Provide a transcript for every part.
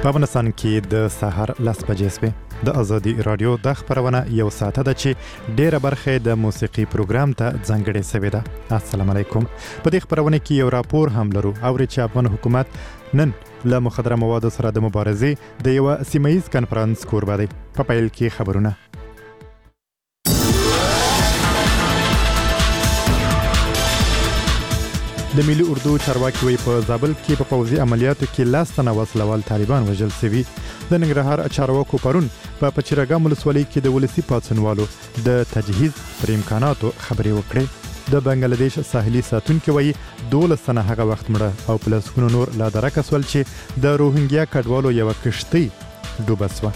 په افغانستان کې د سحر 10 بجې سوې د ازادي رادیو د خبرونه یو ساعت ده چې ډیره برخه د موسیقي پروګرام ته ځانګړې شوې ده. السلام علیکم. په دې خبرونه کې یو راپور هم لرو او چې افغان حکومت نن له مخدره موادو سره د مبارزې د یو سیمه‌ییز کنفرانس کوربه دی. په پیل کې خبرونه. د ملي اردو چارواکي وی په زابل کې په پوځي عملیاتو کې 10 تنه وسلوال طالبان وژل شوي. د ننګرهار چارواکو پرون په پچیرګام ولسوالۍ کې د ولسی پاتسنوالو د تجهیز پر امکاناتو خبري وکړې. د بنگلاديش ساحلي ساتونکو وی 12 تنه هغه وخت مړه او پلسکونو نور لا درک سول چې د روهینګیا کډوالو یو کشتۍ ډوبه شوه.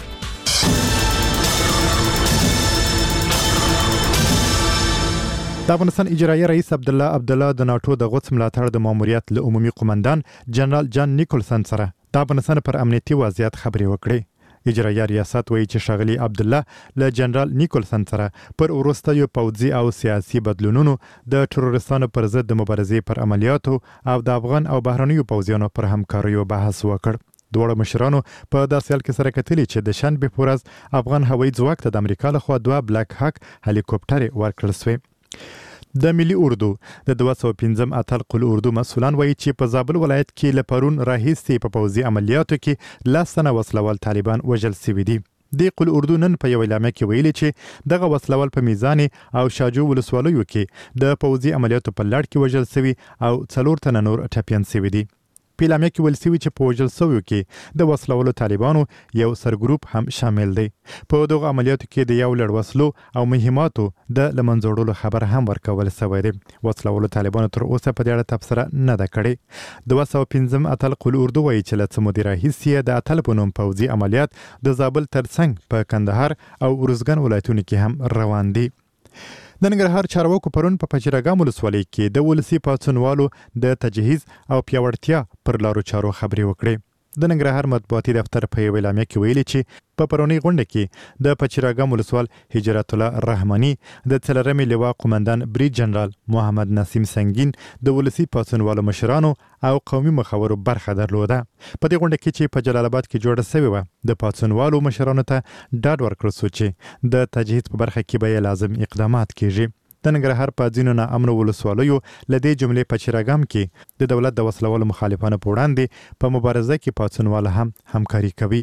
د افغانستان اجرایي رئیس عبدالله د ناتو د غوڅ ملاتړ د ماموریت له عمومي قومندان جنرال جان نیکولسن سره د افغانستان پر امنیتي وضعیت خبري وکړې. اجرایي ریاست وایي چې شاغلي عبدالله له جنرال نیکولسن سره پر وروستیو پوځي او سیاسي بدلونونو د تروریستانو پر ضد د مبارزې پر عملیاتو او د افغان او بهرنیو پوځیانو پر همکاریو بحث وکړ. دوړو مشرانو په داسې حال کې سره کتلي چې د شنبه په ورځ افغان هوایي ځواک ته د امریکا لخوا 2 بلاک هاک هلیکوپټر ورکړل شوی. د ملي اردو د 205 اتل قل اردو مسؤلان وایي چې په زابل ولایت کې لپرون راهیسي په پوځي عملیاتو کې 10 تنه وسلوال طالبان وژل شوي دي. د قل اردو نن په یو اعلامیه کې ویلي چې دغه وسلوال په میزان او شاجو ولسوالیو کې د پوځي عملیاتو په لړ کې وژل شوي او 4 تنه نور ټپيان شوي دي. په اعلامیه کې ویل شوی چې په وژل شویو کې د وسلوالو طالبانو یو سرګروپ هم شامل دی. په دغه عملیاتو کې د یو لړ وسلو او مهماتو د لمنځوړلو خبر هم ورکول شوی دی. وسلوالو طالبانو تر اوسه په دې اړه تبصره نه ده کړې. 205 اتل قل اردو وایي چې له څه مودې راهیسې د اتل په نوم پوځي عملیات د زابل ترڅنګ په کندهار او ارزګان ولایتونو کې هم روان دي. د ننګرهار چارواکو پرون په پچیرګام ولسوالۍ کې د ولسی پاتسنوالو د تجهیز او پیاوړتیا پر لارو چارو خبري وکړې. د ننګرهار مطبوعاتي دفتر په یو اعلامیه کې ویلي چې په پرونی غونډه کې د پچیرګام ولسوال هجرت الله رحماني د څلرمې لواء قومندان بریج جنرال محمد نسیم سنگین د ولسی پاتسنوالو مشرانو او قومي مخورو برخه درلوده. په دې غونډه کې چې په جلال آباد کې جوړه شوې و د پاتسنوالو مشرانو ته ډاډ ورکړل شو چې د تجهیز په برخه کې به لازم اقدامات کیږي. د ننګرهار په ځینو ناامنو ولسوالیو له دې جملې په چیرګام کې د دولت د وسلوالو مخالفانو په وړاندې په مبارزه کې پاتسنوال هم همکاري کوي.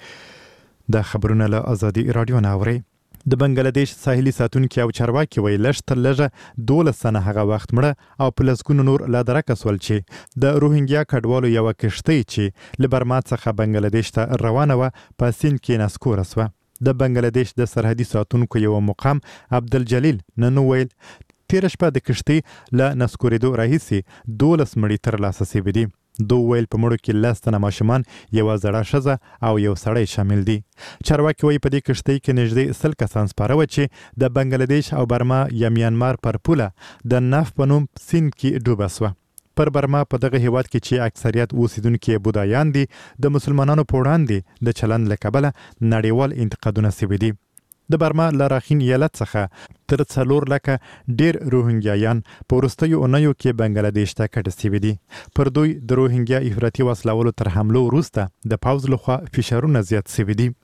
د خبرونه له ازادي رادیو نه اوري. د بنگلاديش ساحلي ساتونکو او چارواکي وی لږ تر لږه 12 سنه هغه وخت مړه او پلسکونو نور لا درک سول چې د روهینګیا کډوالو یو کشتۍ چې له برما څخه بنگلاديش ته روانه و په سین کې نسکور شوه. د بنگلاديش د سرحدي ساتونکو یو مقام عبدالجلیل نن ویل تیر شپه د کشتۍ له نسکورېدو راهیسي 12 مړي تر لاسه شوي دي. دوی ویل په مړو کې 10 تنه ماشومان یو زړه ښځه او یو سړی شامل دي. چارواکي وایي په دې کشتۍ کې نږدې 100 کسان سپاره و چې د بنگلاديش او برما یا میانمار پر پوله د نف په نوم سیند کې ډوبه شوه. پر برما په دغه هیواد کې چې اکثریت اوسیدونکو بودایان دي د مسلمانانو په وړاندې د چلند له کبله نړیوال انتقادونه شوي دي. د برما له راخین ایالت څخه تر 4 لکه ډیر روهینګیایان په وروستیو اونیو کې بنگلاديش ته کډه شوي دي. پر دوی د روهینګیا افراطي وسلوالو تر حملو وروسته د پوځ لخوا فشارونه زیات شوي دي.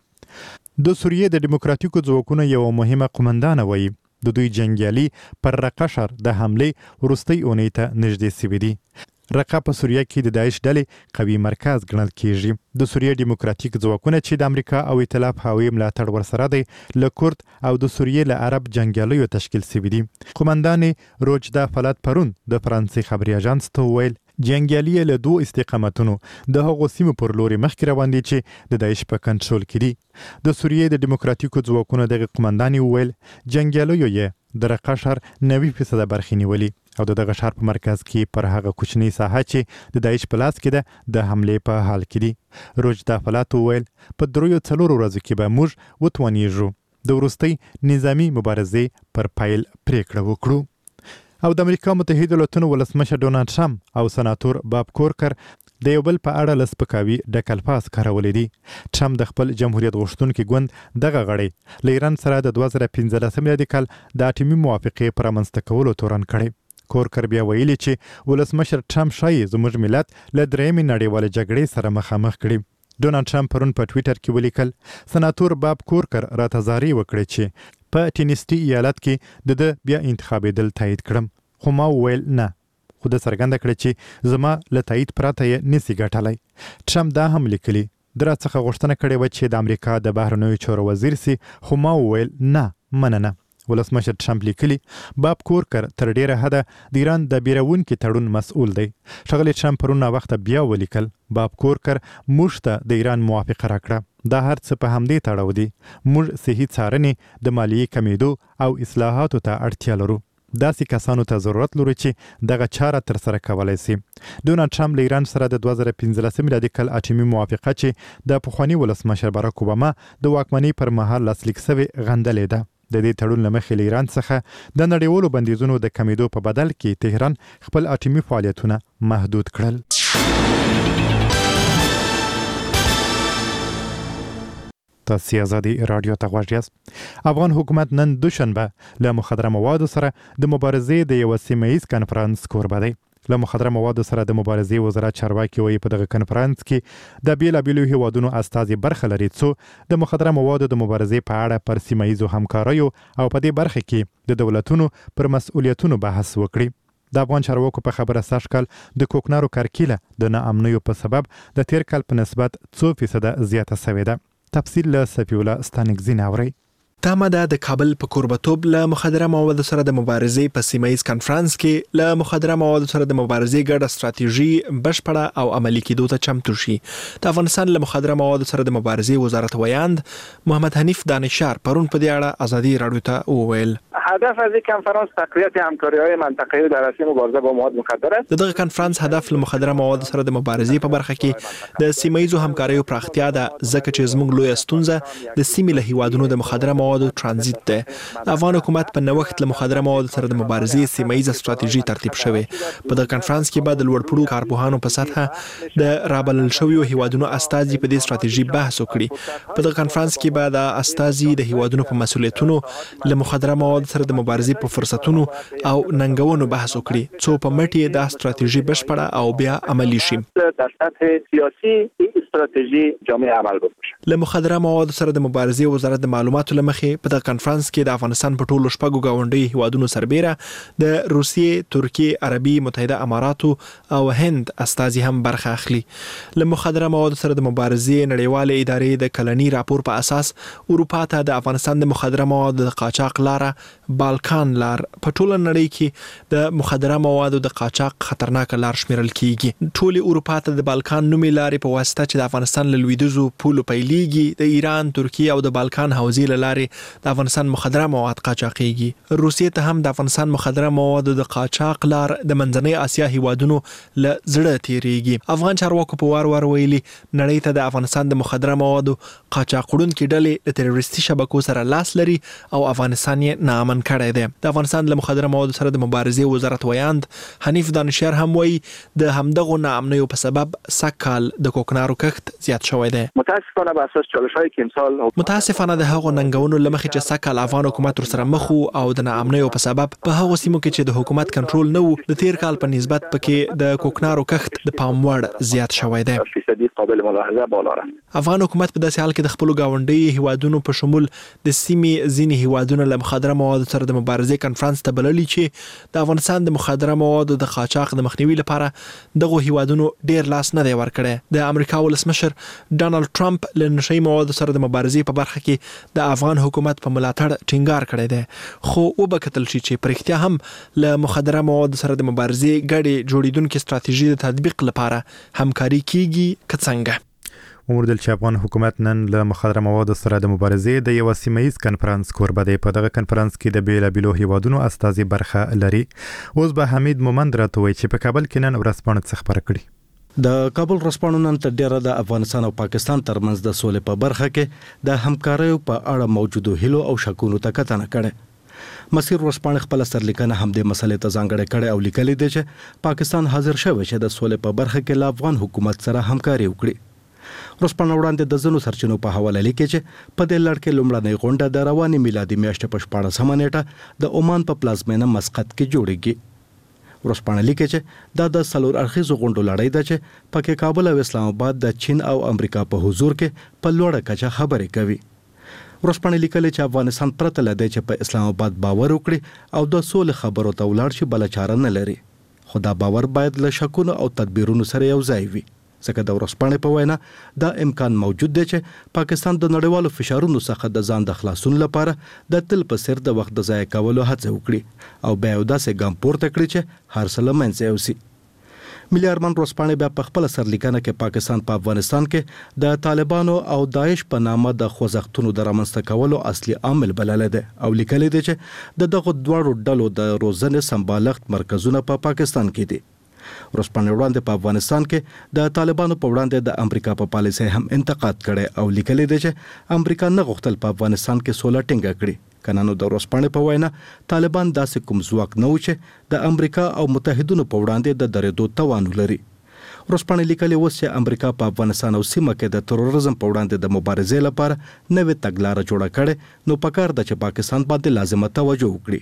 د سوریې د دیموکراتیکو ځواکونو یو مهمه قومندانه وایي د دوی جنگیالي پر رقه شهر د حملې وروستۍ اونۍ ته نږدې شوي دي. رقه په سوریه کې د داعش ډلې قوي مرکز ګڼل کیږي. د سوریې دیموکراتیک ځواکونه چې د امریکا او ائتلاف هوایي ملاتړ ورسره دی له کورد او د سوریې له عرب جنگیالیو تشکیل شوي دي. قومندان روجدا فلات پرون د فرانسې خبري اژانس ته ویل جنگیالي له 2 استقامتونو د هغو سیمو پر لوري مخکې روان دي چې د داعش په کنټرول کې دي. د سوریې د دیموکراتیکو ځواکونو دغه قومندان ویل جنگیالیو یې د رقه شهر 90% برخې نیولي او دغه شهر په مرکز کې پر هغه کوچنی ساحه چې د داعش په لاس کې ده د حملې په حال کې دي. روجدا فلات ویل په 3 ورځو کې به موږ وتوانیږو د وروستۍ نظامی مبارزې پر پایل پریکړه وکړو. او د امریکا متحده ایالاتونو ولسمشر ډونالد ټرمپ او سناتور باب کورکر د یو بل په اړه لسپکاوي ډک الفاظ کارولي دي. ټرمپ د خپل جمهوریت غوښتونکي ګوند دغه غړی له ایران سره د 2015 میلادي کال د اټومي موافقې پر رامنځته کولو تورن کړی. کورکر بیا ویلي چې ولسمشر ټرمپ شایي زموږ ملت له درېیمې نړیوالې جګړې سره مخامخ کړي. ډونالد ټرمپ پرون په ټوئیټر کې ولیکل سناتور باب کورکر راته زارۍ وکړې چې په ټینیسي ایالت کې د بیا انتخابېدل تایید کړم خو ما وویل نه خو د څرګنده کړې چې زما له تایید پرته یې نسی ګټلی ټرمپ دا هم لیکلي در څخه غوښتنه کړې و چې د امریکا د بهرنیو چارو وزیر سي خو ما وویل نه مننه ولسمشر ټرمپ لیکلي باب کورکر تر ډیره حده د ایران د بیرونکي تړون مسؤل دی ښاغلی ټرمپ پرون وخت بیا ولیکل باب کورکر موږ ته د ایران موافقه راکړه دا هر څه په همدې تړاو دي موږ صحي څارنې د مالیې کمیدو او اصلاحاتو ته اړتیا لرو داسې کسانو ته ضرورت لري چې دغه چاره تر سره کولای شي ډونالد ټرمپ له ایران سره د 2015 میلادي کال اټومي موافقه چې د پخوانی ولسمشر باراک اوباما د واکمنۍ پر مهال لاسلیک شوی غندلې ده د دې تړون له مخې له ایران څخه د نړیوالو بندیزونو د کمیدو په بدل کې تهران خپل اټومي فعالیتونه محدود کړل تاسو آزادي رادیو ته غوږ یاست افغان حکومت نن دوشنبه له مخدره موادو سره د مبارزې د یو سیمه‌ایز کنفرانس کوربه دی له مخدره موادو سره د مبارزې وزارت چارواکي وایي په دغه کنفرانس کې د بیلابیلو هیوادونو استازي برخه لري څو د مخدره موادو د مبارزې په اړه پر سیمه‌ایزو همکاریو او په دې برخه کې د دولتونو پر مسؤلیتونو بحث وکړي د افغان چارواکو په خبره سږ کال د کوکنارو کرکیله د ناامنیو په سبب د تیر کال په نسبت 2% زیاته شوې ده تفصیل له صفی الله ستانکزین اوري تامه ده د کابل په کوربتوب له مخدره موادو سره د مبارزې په سیمه‌ایز کنفرانس کې له مخدره موادو سره د مبارزې ګډه ستراتیژي بشپړه او عملي کېدو ته چمتو شي د افغانستان له مخدره موادو سره د مبارزې وزارت ویاند محمد حنیف دانشار پرون په دې اړه آزادي رادیو ته وویل هدف از این کنفرانس تقویت همکاری‌های منطقه‌ای در راسته مبارزه با مواد مخدر است. دغه کنفرانس هدف له مخدره موادو سره د مبارزې په برخه کې د سیمه‌ایزو همکاریو پراختیا ده ځکه چې زموږ لوی ستونزه د سیمې له هیوادونو د مخدره موادو ترانزیت ده. د افغان حکومت په نوښت له مخدره موادو سره د مبارزې سیمه‌ایزه ستراتیژي ترتیب شوې. په دغه کنفرانس کې به د لوړپوړو کارپوهانو په سطحه د رابلل شویو هیوادونو استازي په دې ستراتیژي بحث وکړي. په دغه کنفرانس کې به د استازي د هیوادونو په مسؤلیتونو له مخدره موادو سره د مبارزې په فرصتونو او ننګونو بحث وکړي څو په مټي د ستراتیژي بشپړه او بیا عملی شي. در سطح سیاسي استراتیژي جامع عمل وکړي. له مخدره موادو سره د مبارزې وزارت د معلوماتو لمخې په دغه کنفرانس کې د افغانستان په ټولو شپږو گاونډي هیوادونو سربېره د روسیې، ترکیې، عربي متحده اماراتو او هند استازي هم برخه اخلي. له مخدره موادو سره د مبارزې نړیواله ادارې د کلنی راپور په اساس اروپا ته د افغانستان د مخدره موادو د قاچاق لاره بالکان لار په ټوله نړۍ کې د مخدره موادو د قاچاق خطرناک لار شمیرل کیږي. ټول اروپا ته د بالکان نومي لارې په واسطه چې د افغانستان له لویدیځو پولو پیلېږي د ایران، ترکیه او د بالکان حوزې له لارې د افغانستان مخدره مواد قاچاقېږي. روسیې ته هم د افغانستان مخدره موادو د قاچاق لار د منځنۍ اسیا هیوادونو له زړه تیریږي. افغان چارواکو په وار ویلي نړۍ ته د افغانستان د مخدره موادو قاچاقوونکي ډلې د تروریستي شبکو سره لاس لري او افغانستان یې ناامن کړی دی. د افغانستان له مخدره موادو سره د مبارزې وزارت ویاند حنیف دانشار هم وایي د همدغو ناامنیو په سبب سږکال د کوکنارو کښت زیات شوی دی. متاسفانه به اساس چالش‌هایی که امسال متاسفانه د هغو ننګونو له مخې چې سږکال افغان حکومت ورسره مخ او د ناامنیو په سبب په هغو سیمو کې چې د حکومت کنټرول نه و د تیر کال په نسبت پکې د کوکنارو کښت د پام وړ زیات شوی دی. قابل ملاحظه بالا رفت. افغان حکومت په داسې حال کې د خپل گاونډي هیوادونو په شمول د سیمې ځینې هیوادونو له مخدره موادو سره د مبارزې کنفرانس ته بللی چې د افغانستان د مخدره موادو د قاچاق د مخنیوي لپاره دغه هیوادونو ډیر لاس نه دی ورکړی. د امریکا ولسمشر ډانلډ ټرمپ له نشئی موادو سره د مبارزې په برخه کې د افغان حکومت په ملاتړ ټینګار کړی دی خو وبکتل شي چې پرختیا هم له مخدره موادو سره د مبارزې ګډې جوړیدونکو ستراتیژي د تطبیق لپاره همکاري کیږي څنګه. وموندل چې افغان حکومت نن له مخدره موادو سره د مبارزې د یو سیمه‌ایز کنفرانس کوربه دی. په دغه کنفرانس کې د بیلابیلو هیوادونو استازي برخه لري. اوس به حمید مومند راته وایي چې په کابل کې نن ورځپاڼه څه خبره کړي. د کابل ورځپاڼو نن تر ډیره د افغانستان او پاکستان ترمنځ د سولې په برخه کې د همکاریو په اړه موجودو هیلو او شکونو ته کتنه کړې. مسیر ورځپاڼه خپل سرلیکنه هم د مسلې ته ځانګړې کړې او لیکلي دی چې پاکستان حاضر شوی چې د سولې په برخه کې له افغان حکومت سره همکاري وکړي. ورځپاڼه وړاندې د ځینو سرچینو په حواله لیکي چې په دې لړ کې لومړنۍ غونډه د روانې میلادي میاشتې په 14 نیټه د عمان په پلازمینه مسقط کې جوړیږي. ورسپانه لیکي چې دا د سلور اړخیزو غونډو لړۍ ده چې پکې کابل او اسلام آباد د چین او امریکا په حضور کې په لوړه کچه خبرې کوي. ورسپانه لیکلي چې افغانستان پرته لدی چې په اسلام آباد باور وکړي او د سولې خبرو ته ولاړ شي بل چاره نه لري. خو دا باور باید له شکونو او تدبیرونو سره یو ځای وي. ځکه د ورسپانه په وینا دا امکان موجود دی چې پاکستان د نړیوالو فشارونو څخه د ځان د خلاصون لپاره د تل په سر د وخت د ضایع کولو هڅه وکړي او بیا یو داسې ګام پورته کړي چې هر څه له منځه یوسي. ملي ارمان ورسپانه بیا په خپل سرلیکنه کې پاکستان په افغانستان کې د طالبانو او داعش په نامه د خوځښتونو د رامنځته کولو اصلي عامل بللی دی او لیکلی دی چې د دغه دواړو ډلو د روزنې سمبالښت مرکزونه په پاکستان کې دي. ورسپانه وړاندې په افغانستان کې د طالبانو په وړاندې د امریکا په پالیسۍ هم انتقاد کړي او لیکلی دی چې امریکا نه غوښتل په افغانستان کې سوله ټینګه کړي. کنانو د ورسپانه په وینا طالبان داسې کوم ځواک نه و چې د امریکا او متحدینو په وړاندې د درېدو توان لري. ورسپانه لیکلي اوس چې امریکا په افغانستان او سیمه کې د تروریزم په وړاندې د مبارزې لپاره نوې تګلاره جوړه کړي نو پکار ده چې پاکستان باندې لازمه توجه وکړي.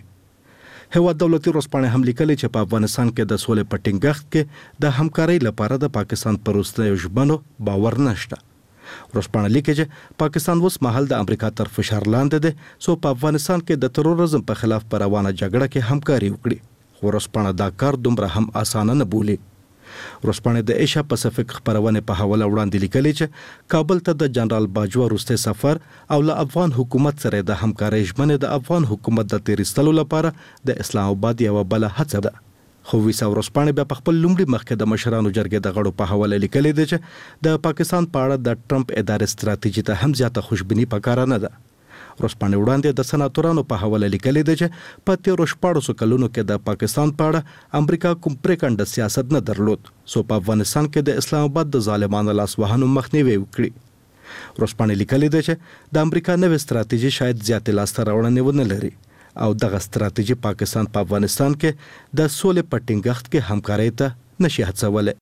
هیواد دولتي ورسپانه هم لیکلي چې په افغانستان کې د سولې په ټینګښت کې د همکارۍ لپاره د پاکستان پر وروستیو ژمنو باور نشته. ورسپانه لیکي چې پاکستان اوس مهال د امریکا تر فشار لاندې دی سو په افغانستان کې د تروریزم په خلاف پر روانه جګړه کې همکاري وکړي. ورسپانه دا کار دومره هم اسانه نه بولي. ورسپانه د ایشیا پاسفیک خبرونه په حواله وړاندې لیکلي چې کابل ته د جنرال باجوه وروستی سفر او له افغان حکومت سره د همکارۍ ژمنې د افغان حکومت د تیرستلو لپاره د اسلام آباد یو بل هڅه ده. خو ویسا ورسپانه بیا په خپل لومړي مخکې د مشرانو جرګې د غړو په حواله لیکلي دی چې د پاکستان په اړه د ټرمپ ادارې ستراتیژي ته هم زیاته خوشبیني پکاره نه ده. ورسپانه وړاندې د سناتورانو په حواله لیکلي دی چې په تیرو 14 کلونو کې د پاکستان په اړه امریکا کوم پریکنډ سیاست نه درلود سو په افغانستان کې د اسلام آباد د ظالمانو لاسوهانو مخنیوي وکړي. ورسپانه لیکلي دی چې د امریکا نوې ستراتیژي شاید زیاتې لاسته راوړنې ونه لري او دغه ستراتیژي پاکستان په افغانستان کې د سولې په ټینګښت کې همکارۍ ته نشي هڅولی.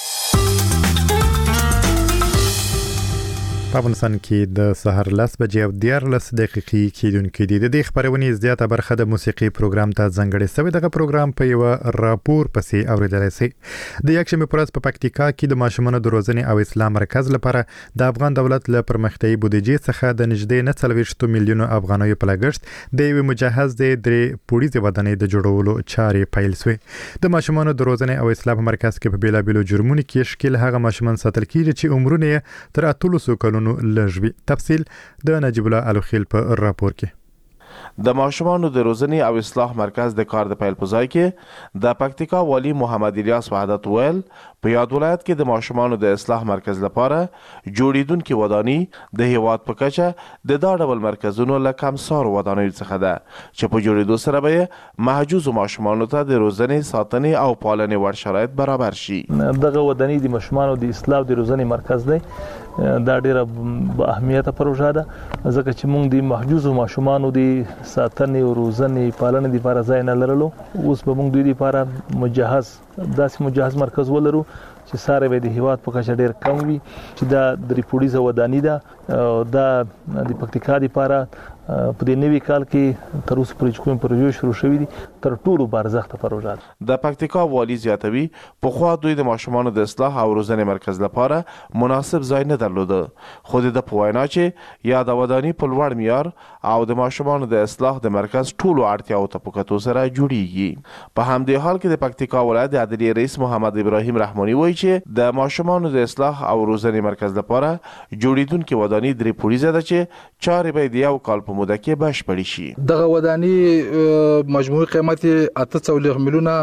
په افغانستان کې د سحر 10 بجې او 14 دقیقې کېدونکې دي. د دې خبرونې زیاته برخه د موسیقي پروګرام ته ځانګړې شوې. دغه پروګرام په یو راپور پسې اوریدلای شي. د یکشنبه پر ورځ په پکتیکا کې د ماشومانو د روزنې او اسلام مرکز لپاره د افغان دولت له پرمختیايي بودیجې څخه د نږدې 40 میلیونو افغانیو په لګښت د یو مجهز د درې پوړیزې ودانۍ د جوړولو چارې پیل شوې. د ماشومانو د روزنې او اسلام مرکز کې په بیلابیلو جرمونو کې شکل هغه ماشومان ساتل کیږي چې عمرونه تر 8 کلونو لږوي. تفصیل د نجیب الله الوخیل په راپور کې. د ماشومانو د روزنې او اصلاح مرکز د کار د پیل په ځای کې د پکتیکا والی محمد الیاس وحدت ویل په یاد ولایت کې د ماشومانو د اصلاح مرکز لپاره جوړیدونکو ودانۍ د هیواد په کچه د دا ډول مرکزونو له کمسارو ودانیو څخه ده چې په جوړیدو سره به محجوزو ماشومانو ته د روزنې ساتنې او پالنې وړ شرایط برابر شي. دغه ودانۍ د ماشومانو د اصلاح د روزنې مرکز دی. دا ډیره با اهمیته پروژه ده ځکه چې موږ د محجوزو ماشومانو د ساتنې او روزنې پالنې لپاره ځای نه لرلو. اوس به موږ دوی لپاره داسې مجهز مرکز ولرو چې ساره به د هیواد په کچه ډیر کم وي چې دا درې پوړیزه ودانۍ ده. دا د پکتیکا لپاره په دې نوي کال کې تر اوسه پورې کوم پروژې شروع شوې دي تر ټولو بارزخته پروژه ده. د پکتیکا والی زیاتوي په خوا دوی د ماشومانو د اصلاح او روزنې مرکز لپاره مناسب ځای نه درلوده. خو د پوینا چې یا د ودانۍ په لوړ معیار او د ماشومانو د اصلاح د مرکز ټولو اړتیاو ته په کتو سره جوړیږي. په همدې حال کې د پکتیکا ولایت د عدلیې رئیس محمد ابراهیم رحماني وایي چې د ماشومانو د اصلاح او روزنې مرکز لپاره جوړیدونکو ودانۍ درې پوړیزه ده چې چارې به د یو کال په موده کې بشپړې شي. دغه ودانۍ مجموعي قیمت 840 میلیونه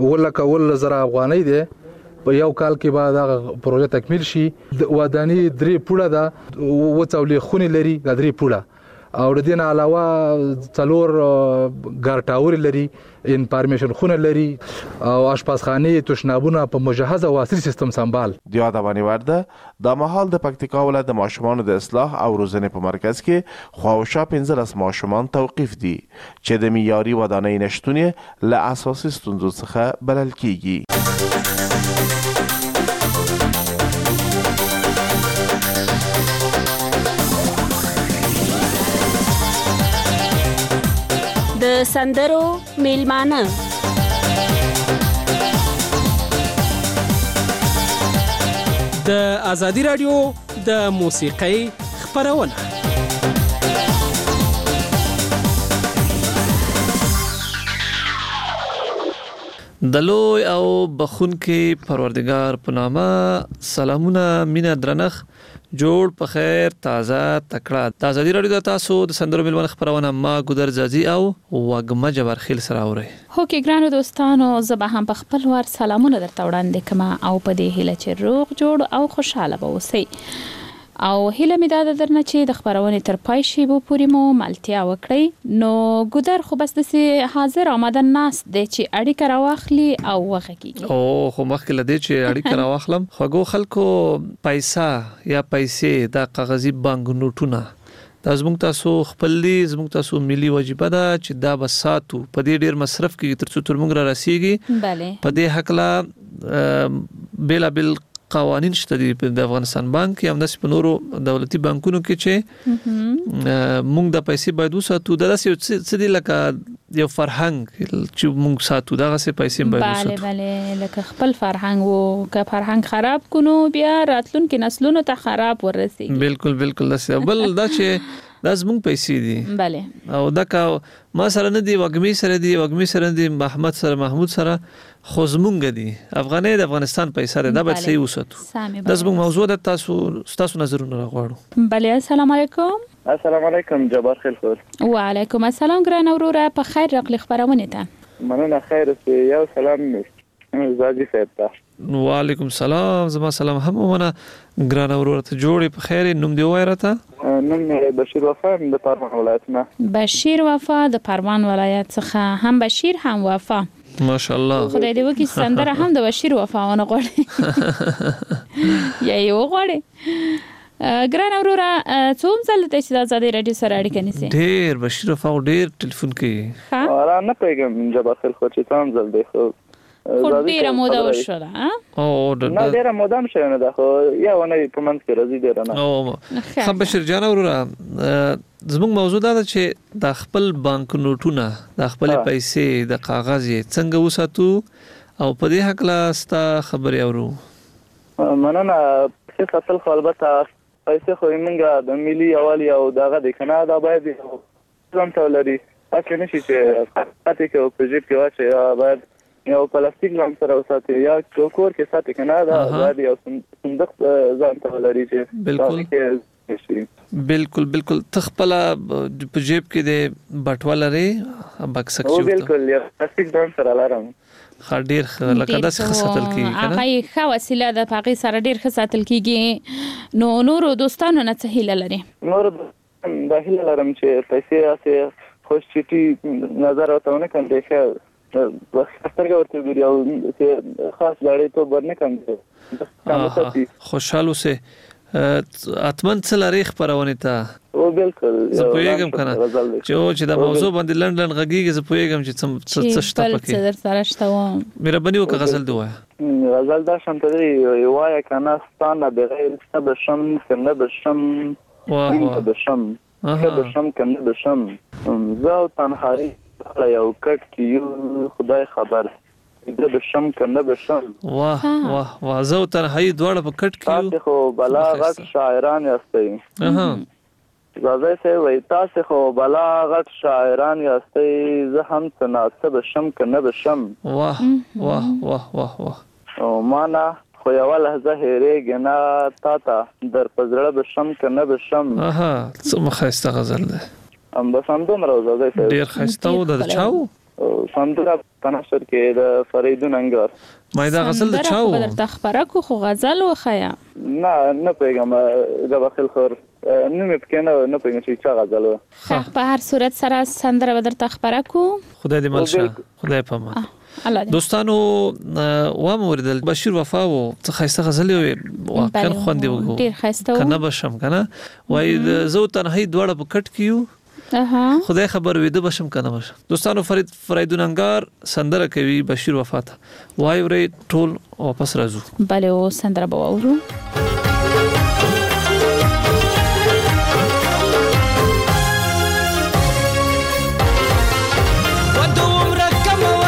ول زره افغانۍ ده. په یو کال کې به دا پروژه تکمیل شي. د ودانۍ درې پوړه ده وڅولې خونې لري د درې پوړه او د دې نه علاوه څلور ګارټاور لري انفارمیشن خونه لري او آشپزخانه تشنابونه په مجهز او عصري سیستم سمبال. د یادونې ورده د محل د پکتیکا ولایت د ماشومانو د اصلاح او روزنې په مرکز کې خواوشا 15 ماشومان توقیف دي چې د معیاري ودانۍ نشتون له اساسي ستونزو څخه بلل کیږي. د سندرو میلمانه د ازادي رادیو د موسیقۍ خبرونه. د لوی او بخونکي پروردگار په نامه سلامونه مینا درنخ جوړ په خیر تازه تکړه د ازادي رادیو د تاسو د سندرو ملمن خبرونه ما ګودر زازي او وګمه جبر خیل سره اوري. هو کې ګرانو دوستانو زه به هم په خپل ور سلامونه درته وړاندې کوم او په دې هیله چې روغ جوړ او خوشاله به اوسئ. او هیله مې دا درنه چې د خبرونې تر پای شی به پوری مو ملتیا وکړي. نو ګودر خو بس د حاضر آمده ناس د چې اړیکه راواخلي او وغږیږي. او خو مخکې لدی چې اړیکه راواخلم خوګو خلکو پیسې یا پیسې د کاغذي بانک نوټونه دا زموږ تاسو خپل دي زموږ تاسو ملي واجبہ ده چې دا بساتو په دې ډیر مصرف کې تر څو تر موږ را رسیږي. bale په دې حق لا بلا بل قوانين شته د افغانستان بانک یا هم د سپنورو دولتي بانکونو کې چې موږ د پیسې باید وساتو د څه دی لکه یو فرهنګ چې موږ ساتو دغه څه پیسې باید وساتو. bale لکه خپل فرهنګ وو که فرهنګ خراب کونو بیا راتلونکو نسلونو ته خراب ورسیږي. بالکل دا بل دا چې دا زموږ پیسې دي. bale او دا کا ما سره نه دی وګمی سره دی محمد سره محمود سره خو زمونږ دي افغاني د افغانستان پیسې ده دا به صحیح وساتو. دا زموږ موضوع ده تاسو نظرونه راغواړو. bale السلام علیکم. السلام علیکم جبار خیل خور. وعلیکم السلام ګران اوروره په خیر راغلی خبرونه ته. مننه خیر سي یو سلام زاجي صاحب ته. وعلیکم السلام زما سلام هم ونه ګران اوروره ته جوړې په خیر نوم دی وای راته. نوم بشیر وفا د پروان ولایت نه. بشیر وفا د پروان ولایت څخه هم بشیر هم وفا. ماشاءالله خدای دې وکړي سندره هم د بشیر وفاونه غواړي یا یو غواړي. ګران اوروره څوم ځل ته چې د ازادي رادیو سره اړیکه نیسي ډیر بشیر وفا ډیر ټلیفون کوي. را نه پیګم جبار خیل خو چې څوم ځل دی خو ډیره موده وشوله. او نه ډیره موده هم شوه نه ده خو یا ونه په منځ کې راځي ډیره نه. او خو بشیر جان اوروره زموږ موضوع دا ده چې د خپل بانک نوټونه د خپل پیسې د کاغذ څنګه وساتو او په دې حق لا ستا خبرې اورو. مننه چې خپل خو البته پیسې خو موږ د ملي یوالي او دغه د کنه دا باید ځم ته لري اکه نشي چې پاتې کې په جیب کې واچي باید یو پلاستیک لام سره وساتي یا کور کې ساتي کنه دا باید یو صندوق ځان ته لري چې بالکل تخپل په جیب کې د بټوا لري بکسک او بالکل یا پلاستیک ځان سره لرم. ډیر لکه دا څه ساتل کیږي کنه هغه ښه وسیله د پاغي سره ډیر ښه ساتل کیږي. نو دوستانو نه څه هیله لري؟ نور د هیله لرم چې پیسې اسه خوش چټي نظر ورته نه کوي ښه سترګه ورته ګوري او چې خاص لړۍ ته برنه کوي خوشاله سه اتمن څه لري خبرونه ته. او بالکل زه پوهیږم کنه چې دا موضوع باندې لندن غږیږي زه پوهیږم چې څه شته پکې. څه در سره شته و مهرباني وکړه غزل دی وای غزل دا شانته دی وای کنه ستانه بغیر څه بشم کنه بشم واه بشم بشم کنه بشم زه تنهایی یو کټ کې خدای خبر د بشم کنه بشم. واه زه تنهایی دواړه په کټ کې تاسو خو بلاغت شاعران یاستئ. زازای سه وای تاسو خو بلاغت شاعران یاستئ زه هم تناسب بشم کنه بشم. واه او معنا خو یو لحظه هېریږي نه تا در پزړه بشم کنه بشم. څه مخایسته غزل ده ام بس هم دومره زازای سه ډیر خایسته و د چاو سندره تنشر کې د فریدون انګار مې دا غزل د چاو در تخبره کو خو غزل و خیا نه پیغام د بخیل خور نو مې پکې نه پیغام چې چا غزل و. په هر صورت سره سندره در تخبره کو خدای دې ملشه خدای پامه. دوستانو و موردل بشیر وفا و څه خایسته غزل واقعا خوندې وګو ډیر خایسته کنه بشم کنه وای زه تنهایی دواړه په کټ کیو خدای خبر وي د بشم کنه بشم. دوستانو فریدون انګار سندره کوي بشیر وفا ته وای ورې ټول واپس راځو. bale او سندره به اورو.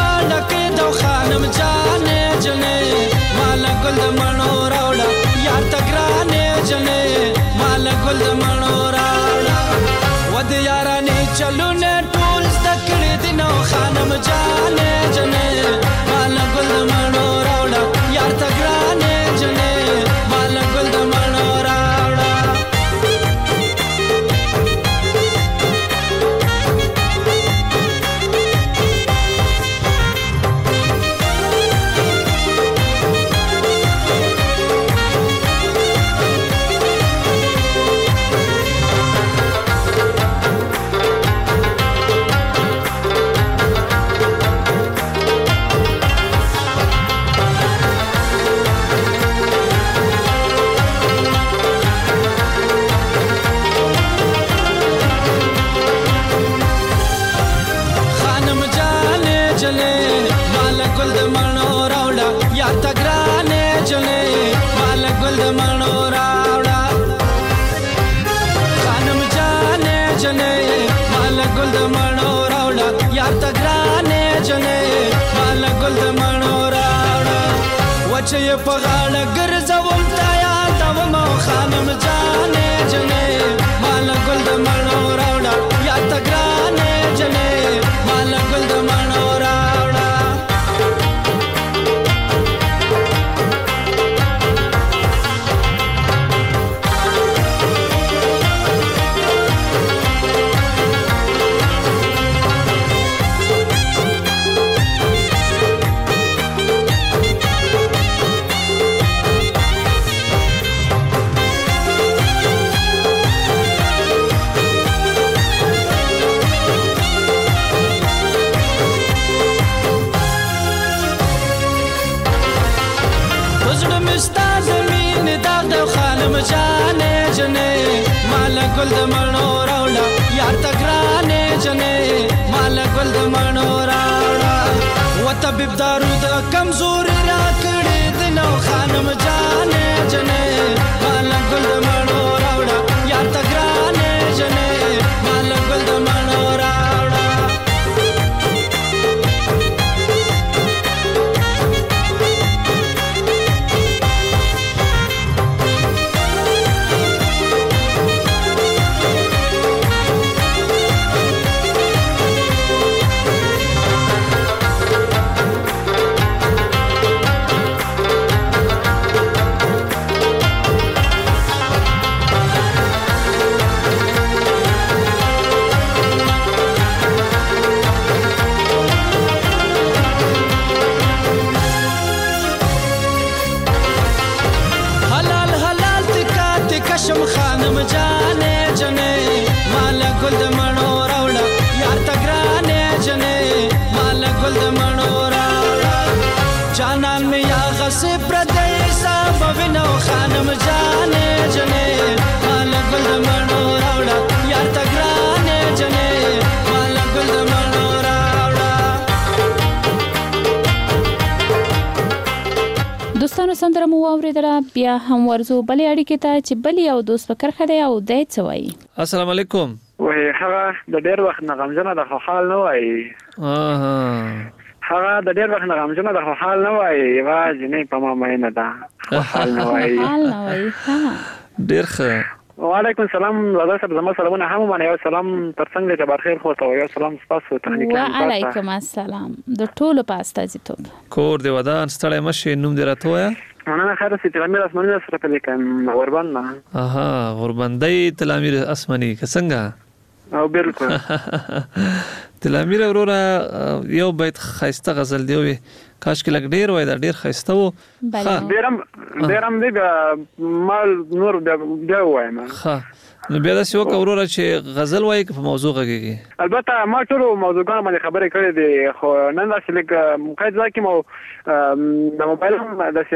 خانم جانې جنې مال ګل د مڼو راوړه یار چې په غاړه ګرځوم تا یادوم او خانم جانې جنې مال ګل د مڼو راوړه یا ته ګرانې جنې مال ګل د مڼو راوړه خانم جانې جنې مال ګل د مڼو راوړه یار ته ګرانې جنې مال ګل د مڼو راوړه و طبيب دارو د کمزوري را کړې د نو خانم جانې جنې مال ګل د مڼو راوړه یار ته ګرانې جنې مال ګل د مڼو راوړه شم خانم جانې جنې مال ګل د مڼو راوړه یار ته ګرانې جنې مال ګل د مڼو راوړه جانان مې یا غصې پردې صاحب وینو خانم جانې جنې مال ګل د مڼو راوړه یار ته ګرانې جنې مال ګل د مڼو دوستانو سندره مو واوریدله بیا هم ورزو بلې اړیکې ته چې بلې یو دوست په کرخه دی او دی څه وایي السلام علیکم وای هغه د ډېر وخت نه غمجنه د حال نه وایي هغه د ډېر وخت نه غمجنه د حال نه وایي وا جنې په ما مې نه ده حال نه وایي حال نه وایي ډېر ښه وعلیکم السلام زړه سره زما سلامونه هم باندې یو سلام ترڅنګ ته بخیر خو ته یو سلام تاسو ته نه کوم وعلیکم السلام د ټولو پاستا زیتوب کور دی ودان ستړی مشه نوم دی راته وایا انا خیر سي تلامیر اسمنی سره په لیکن غربان نه اها غربندای تلامیر اسمنی څنګه او بالکل تلامیر وروره یو بیت خاصه غزل دی وي کاش کې لګ ډیر وای دا ډیر خاصه وو ډیرم دی مال نور بیا وایم ها نو بیا د سیو کوروره چې غزل وای په موضوع غږیږي البته ما ټول موضوعګان باندې خبرې کړې دي خو نن دا چې لګ مقاید ځکه مو د موبایل د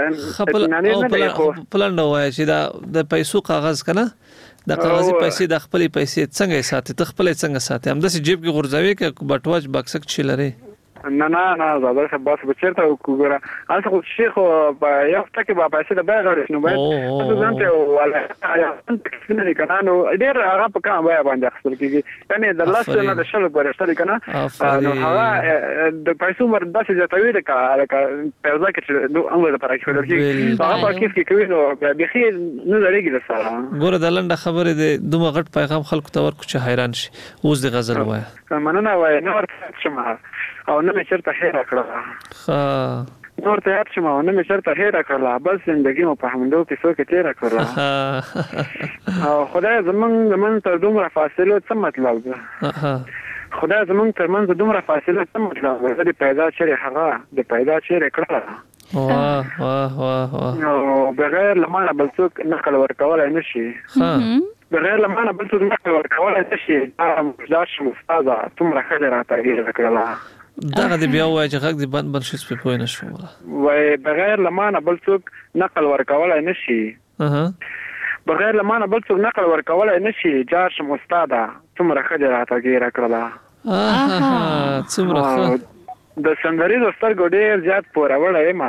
څه پلان نو وای چې دا د پیسو کاغذ کنه د کاغذي پیسې د خپلې پیسې څنګه ساتي ته خپلې څنګه ساتي هم د جیب کې غورځوي کې بټواج باکسک چي لري نه زړه څه بس بچرته وګوره اته خو شیخ په یو ټکی په پیسې د بیغ غوښنه به تاسو ځانته ولا څنګه کنه نو ډیر هغه په کومه بیا باندې خپل کیږي یعنی د لاس نه د شل ورشتل کنه نو هغه د پیسو مردا چې جاتوي د پیسې کې نو امر د پراخ شول کیږي هغه په کیف کې کوي نو به خیر نه لريږي د سره ګوره د لنډه خبره د دوه غټ پیغام خلکو ته ورکو چې حیران شي اوس د غزل وای مننه وای نو ورته شمه او نه مې چرته هیر کړه نور ته هر شمه نه مې چرته هیر کړه بس زندگی مو په همدو کې څوک تیر کړه او خدای زمون تر دومره فاصله څه مطلب ده خدای زمون تر منځ دومره فاصله څه مطلب ده د پیدا چیرې هغه د پیدا چیرې کړه واه نو بغیر لمانه بل څوک نقل ورکول نه شي بغیر لمانه بل څوک نقل ورکول نه شي دا شم استاد تمره خبره راته کړه دغه دی بیا وای چې غږ دی بند شي په پوه نه شو وای بغیر لمانه بل څوک نقل ورکول نه شي بغیر لمانه بل څوک نقل ورکول نه شي جار شم استاد تمره خبره راته کړه څومره د سندري دوستر ګډیر زیات پورول ایم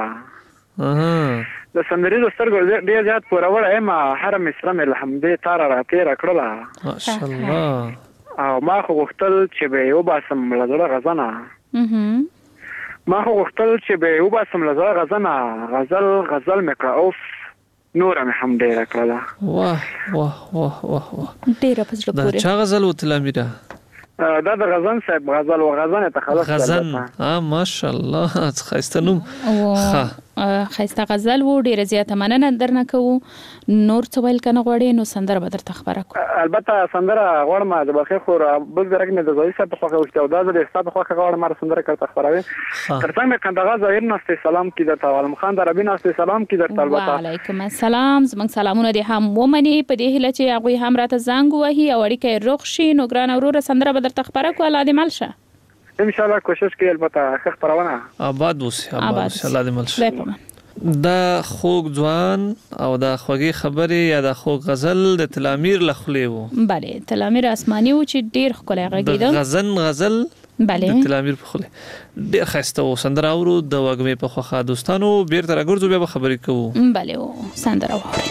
د سندري دوستر ګډیر زیات پورول ایم هر مصر مې الحمدې تار راته کړه ماشاءالله او ما خو وختل چې به یو باسم لږه غزنه ما خو غوښتل چې به وباسم لزه غزل مکړه اوف نور مې هم ډیره کړله. واه واه واه واه ډیره په زړه پورې. دا چا غزل وته امیره؟ دا د غزن صاحب غزل و غزن ته خلاص غزن. ماشاءالله خسته نوم. خسته غزل و ډیره زیاته مننه درنه کوو. نور څه ویل کنه غوړې نو سندره به درته خبره کوم. البته سندره غوړم د بخیر خو بل درګ نه د زوی صاحب خو او دا د حساب خو غوړم مر سندره کړه خبروي. ترڅنګ کندغه ظاهر نسته سلام کی درته عالم خان دربین نسته سلام کی درته البته. وعلیکم السلام. زمنګ سلامونه دي هم ومني په دې هله چې هغه هم راته زنګ وهي او اړیکه روغ شي نو ګران اورور سندره به درته خبره کوه. الله دې ملشه ان شاء الله کوشش کوي البته خبرونه آباد وسی الله دې ملشه. دا خوږ ځوان او دا خوږی خبره یا دا خوږ غزل د تلامیر لخلې وو. bale تلامیر آسماني و چې ډیر ښکلی غږیدل. غزل bale د تلامیر په خله ډیر خسته و سندره اورو د وګمې په خوخه دوستانو بیرته راګرځو بیا خبرې کوو. bale و سندره وره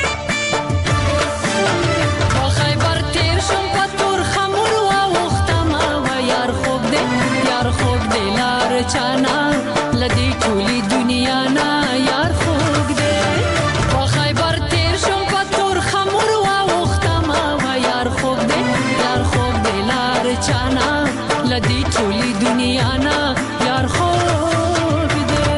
چانا لدی ټولي دنیا نا یار خوګ دې په خیبر تیر شم په تور خمر وا وختما و یار خوګ دې لار چانا لدی ټولي دنیا نا یار خوګ دې.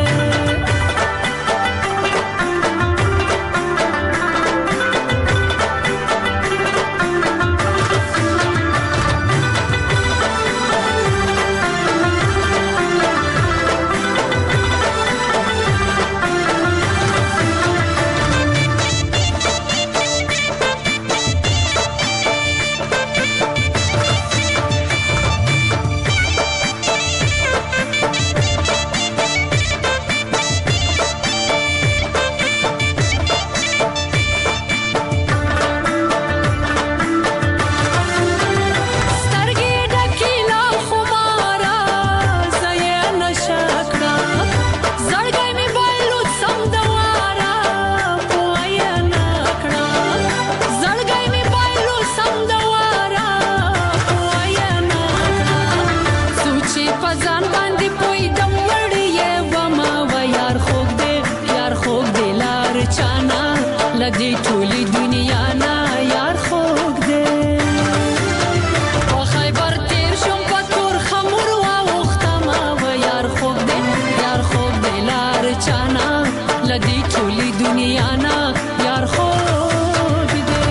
لدی ټولي دنیا نا یار خوګ دې په خیبر تیر شم په تور خمر وا وختما و یار خوګ دې لار چانا لدی ټولي دنیا نا یار خوګ دې.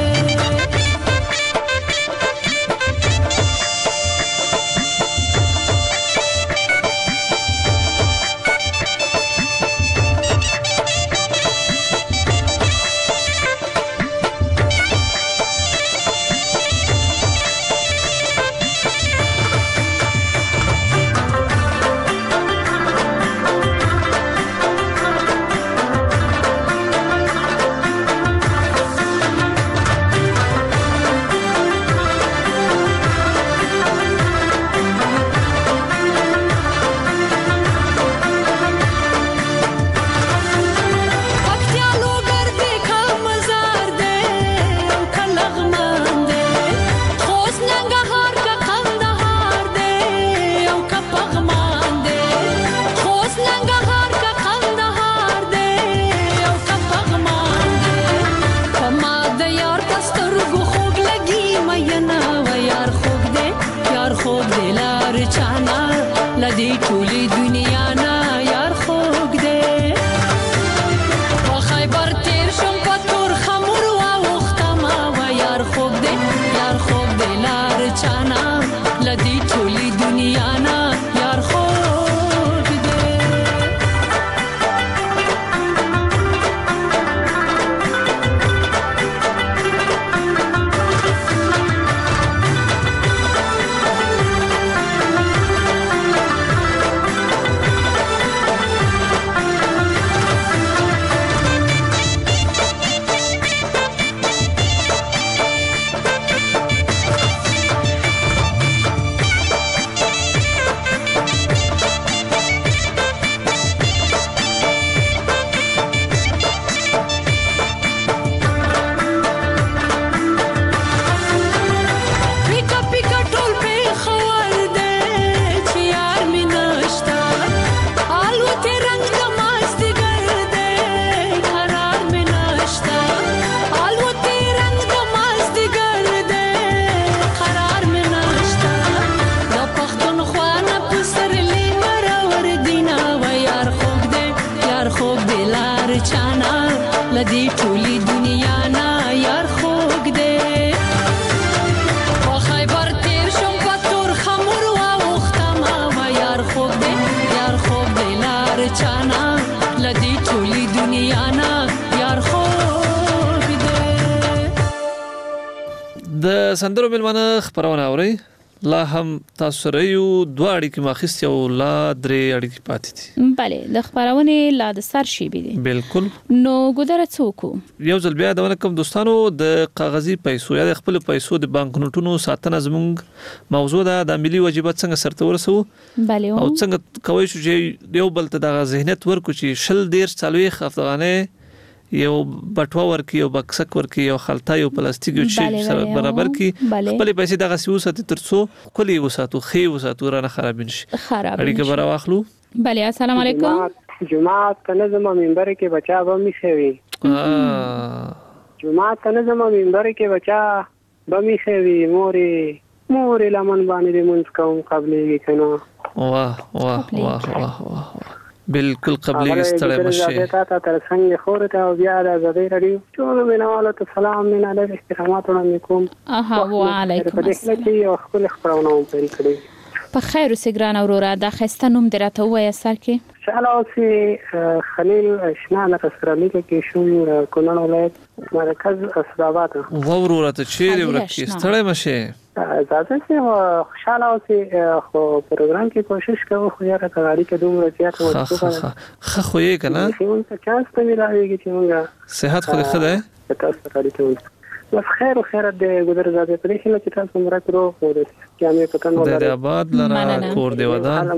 لدی ټولي دنیا نا یار خوګ دې په خیبر تیر شم په تور خمر وا وختما و یار خوګ دې لار چانا لدی ټولي دنیا نا یار خوګ دې. سندرو ملمنه خبرونه اوري لا هم تاسو سره یو دوه اړیکې ماخستې او لا درې اړیکې پاتې دي. بله د خبرونې لا د سر شي دي. بالکل. نو ګودره څوک یو ځل بیا د کوم دوستانو د کاغذي پیسو یا د خپل پیسو د بانک نوټونو ساتنه زموږ موضوع ده. د ملي واجبات څنګه سرته ورسو بله او څنګه کوي چې یو بل ته د ذهنیت ورکو چې شل ډیر څلويخ افغانۍ یو بټوا ورکی یو بکسک ورکی یو خلطه یو پلاستیک یو شی سره برابر کی خپل پیسې دغه سیوسه ترڅو کلی وساتو خي وساتو رانه خراب نشي. اړیکه برا واخلو. بله السلام علیکم. جمعه کنه زما منبر کې بچا به می خوي. جمعه کنه زما منبر کې بچا به می خوي موري لمن باندې مونږ کوم قبلې کنه. واه واه واه واه بالکل قبلې ستړی مشه. تا تر څنګه خورته او بیا د زړه رډیو ټول مینوالو ته سلام نه لري احترامات وکم. وعلیکم السلام. یو خپل خبرونه پیل کړی. په خیر وسګران اوره دا خسته نوم درته وای سر کې. شاله اوسې خلیل اشنا د فسرلی کې شو کونړ ولایت مرکز اسداباد. وروره ته چیرې ورکی ستړی مشه. زاده چې خوشاله اوسې خو پروګرام کې کوشش کوو خو یاره تغاری کې دومره زیات وځو. خو یې کنه څنګه چانس ته ملایږي چې موږ صحت خو خدای تاسو تغاری ته بس خیر د ګذر زاده په دې کې چې تاسو مرکرو خو د کیامه پتن ولا د آباد لرا کور دی ودان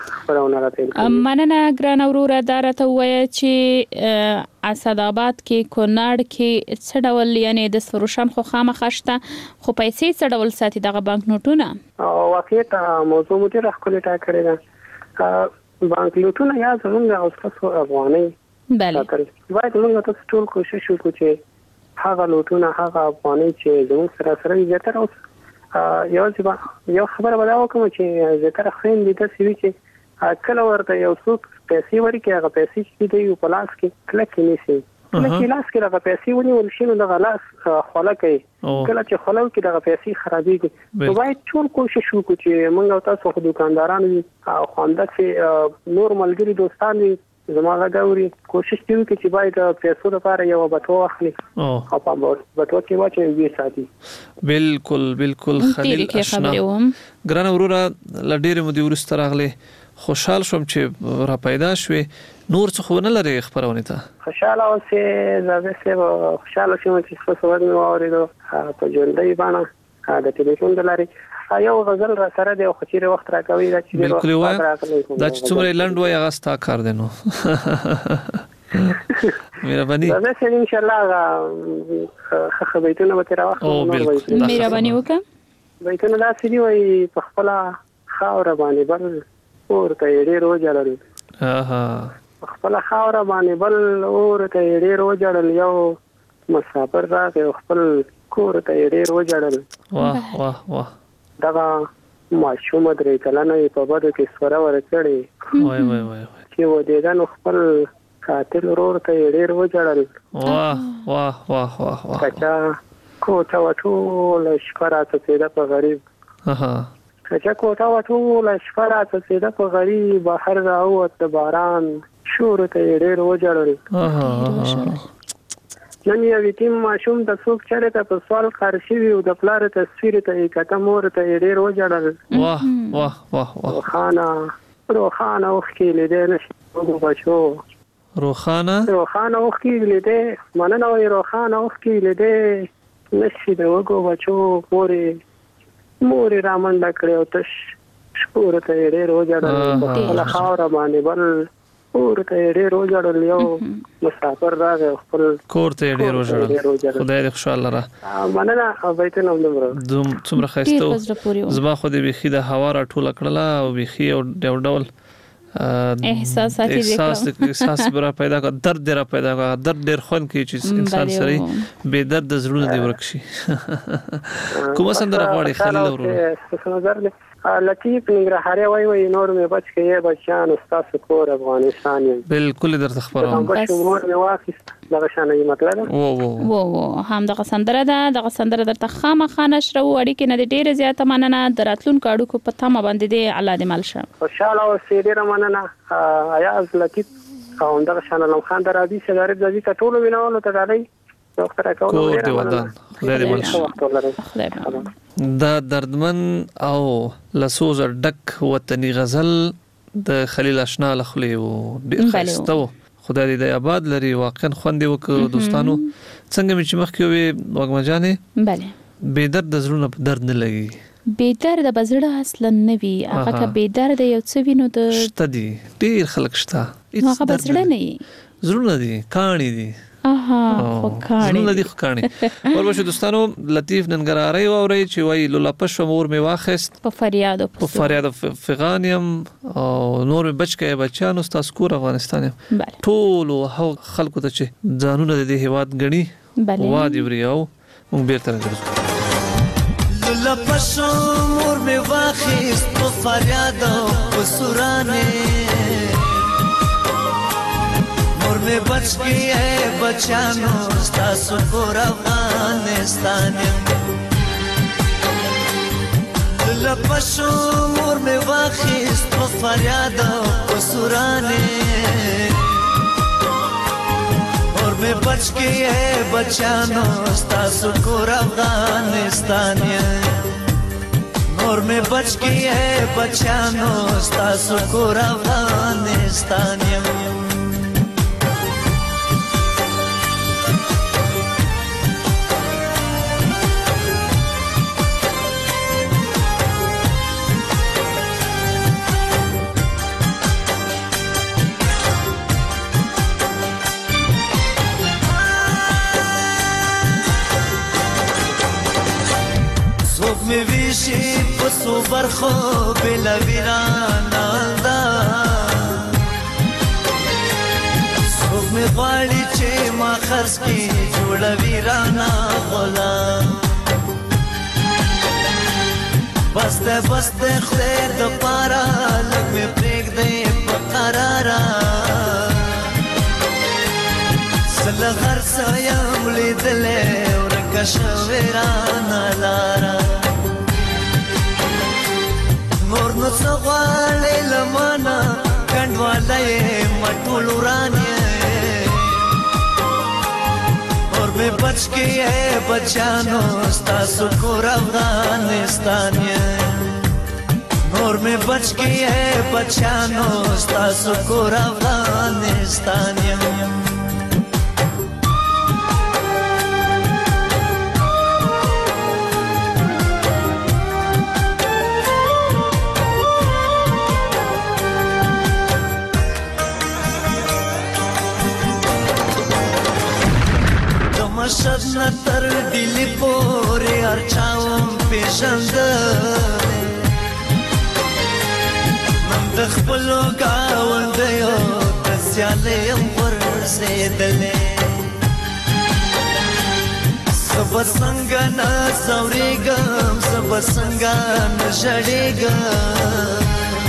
مننه ګران اوروره دارته وای چې اسداباد کې کونړ کې څه ډول یعنی د سروشم خو خامخشته خو پیسې څه ډول ساتي دغه بانک نوټونه واقعیت موضوع مو ډیره خپل ټا کړی دا بانک نوټونه یا زمونږ اوسه افغاني بله باید موږ تاسو ټول کوشش وکړو چې هغه لوټونه هغه افغاني چې زموږ سره زیاتره اوس یو خبره بداو کوم چې زیاتره خین دي تاسو چې کله ورته یو څوک پیسې ورکړي هغه پیسې چې دی په لاس کې کله کې نشي کله چې لاس کې هغه پیسې ونیول شي نو د لاس خوله کوي کله چې خوله کې د پیسې خرابېږي نو باید ټول کوشش وکړو چې موږ تاسو خو دکانداران او خوانده چې نور ملګری دوستان وي زموږ غاوري کوشش کوي چې باید پیسو لپاره یو بټو اخلي او په بټو کې واچي وي ساتي. بالکل خلیل اشنا ګران وروره لډیر مو دی ورسته راغله خوشحال شوم چې را پیدا شوي نور څه خو نه لري خبرونه ته. خوشاله اوسه زاده سه خوشاله شوم چې څه څه ورنه اوریدو په ژوندۍ باندې د ټلیفون دلاري یو غزل را سره دی خو چیرې وخت راکوي دا چې بالکل وای دا چې څومره لند وای هغه ستا کار دی نو مهرباني دا چې ان شاء الله خبرونه به تر وخت مهرباني وکړه بیتونه دا سړي وای په خپل خاور باندې بل ورته ډېر وځړل خپل خاور باندې بل ورته ډېر وځړل یو مسافر راغی خپل کور ته ډېر وځړل. واه دغه ماشوم درې کلنه په بده کې سوره ورکړي وای چې و دې دا خپل قاتل ورور ته ډېر وځړل. واه کچا کوټه وټول شپه راڅېده په غریب کچا کوټه وټول شپه راڅېده په غریب بهر راووت د باران شور ته ډېر وځړل. نن یو یتیم ماشوم د څوک چرته په سوال خارشي وي او د پلار تصویر ته کته مور ته ډېر وځړل. واه روخانه وختي لیدل نشي وګو بچو روخانه وختي لیدل مننه وي روخانه وختي لیدل نشي د وګو بچو موري رامن لکړو تش شپور ته ډېر وځړل په خاور باندې بل ورته ډېر وځړل یو مسافر راغی خپل کور ته ډېر وځړل خدای دې خوشاله را مننه بیتونه نمبر څومره خسته زما خو دې بيخي د هوا را ټوله کړله او بيخي او ډول احساس برا پیدا کا درد را پیدا کا درد ډېر خون کې چې انسان سره بے درد زړونه دی ورکشي کومه سندره غواړي خلیل ورو لطیف ننګرهاري وای نور مې بچ کې بچان استاد کور افغانستان بالکل درته خبروم بس مور مې واخیست دغه شانې مطلب وو هم دغه سندره درته خامخانه شرو اړیکې نه ډیره زیاته مننه دراتلونکو اړیکو په تمه باندې دی الله دې مل شه. خوشاله او ډیره مننه ایاز لطیف او دغه شان لم خان درادي سره د دې ټولو ویناولو ته غالي وخت راکول کور دی ودان خدای دې مل وخت ولرئ دا دردمن او لسوز ډک وطني غزل د خلیل آشنا لخلی او ډیر خستو خدای دې آباد لري واقعا خوندې وک دوستانو څنګه مې چې مخکې وي وګمجانې بله بے درد زړه په درد نه لګي بے درد بزړه اصلا نه وي هغه که بے درد یو څه وینو د شته دي ډیر خلک شته هغه بزړه نه زړه دي کاڼي دي خو کاڼي زړه دي خو کاڼي وربشو دوستانو لطیف ننګرهاري واوري چې وای لولا پښو مور می واخست په فریاد فغانیم او نور بچکه بچانو تاسو کور افغانستان ټول خلکو ته چې ځانونه د هیواد غني وادي وریاو مونږ بیرته راځو لولا پښو مور می واخست په فریاد او سورانه में बच गए बचानो स्तासु कोर अफगानिस्तान लपशो मोर में वाखिस्त फरियाद सुराने और में बच गए बचानो स्तासु कोर अफगानिस्तान और में बच गए बचानो स्तासु कोर अफगानिस्तान में विशी पसो बरखो बेला वीराना दा सोग में वाली चे मा खर्च की जोड़ा वीराना बोला बस्ते बस्ते खैर द पारा लग में ब्रेक दे पकरारा सलगर सायम ले दले और कशवेराना लारा नور نو څغواله لمانا کندواله مټول ورانه اور به بچ کې بچانو ستاسو کور افغانستان نور में बच کې बचानो ستاسو کور افغانستان مشد نتر دلی پوری ارچاوم پیشند من دخبلو گاوندیو تسیالیم ورزیدلی سب سنگا نسوریگم سب سنگا نشڑیگم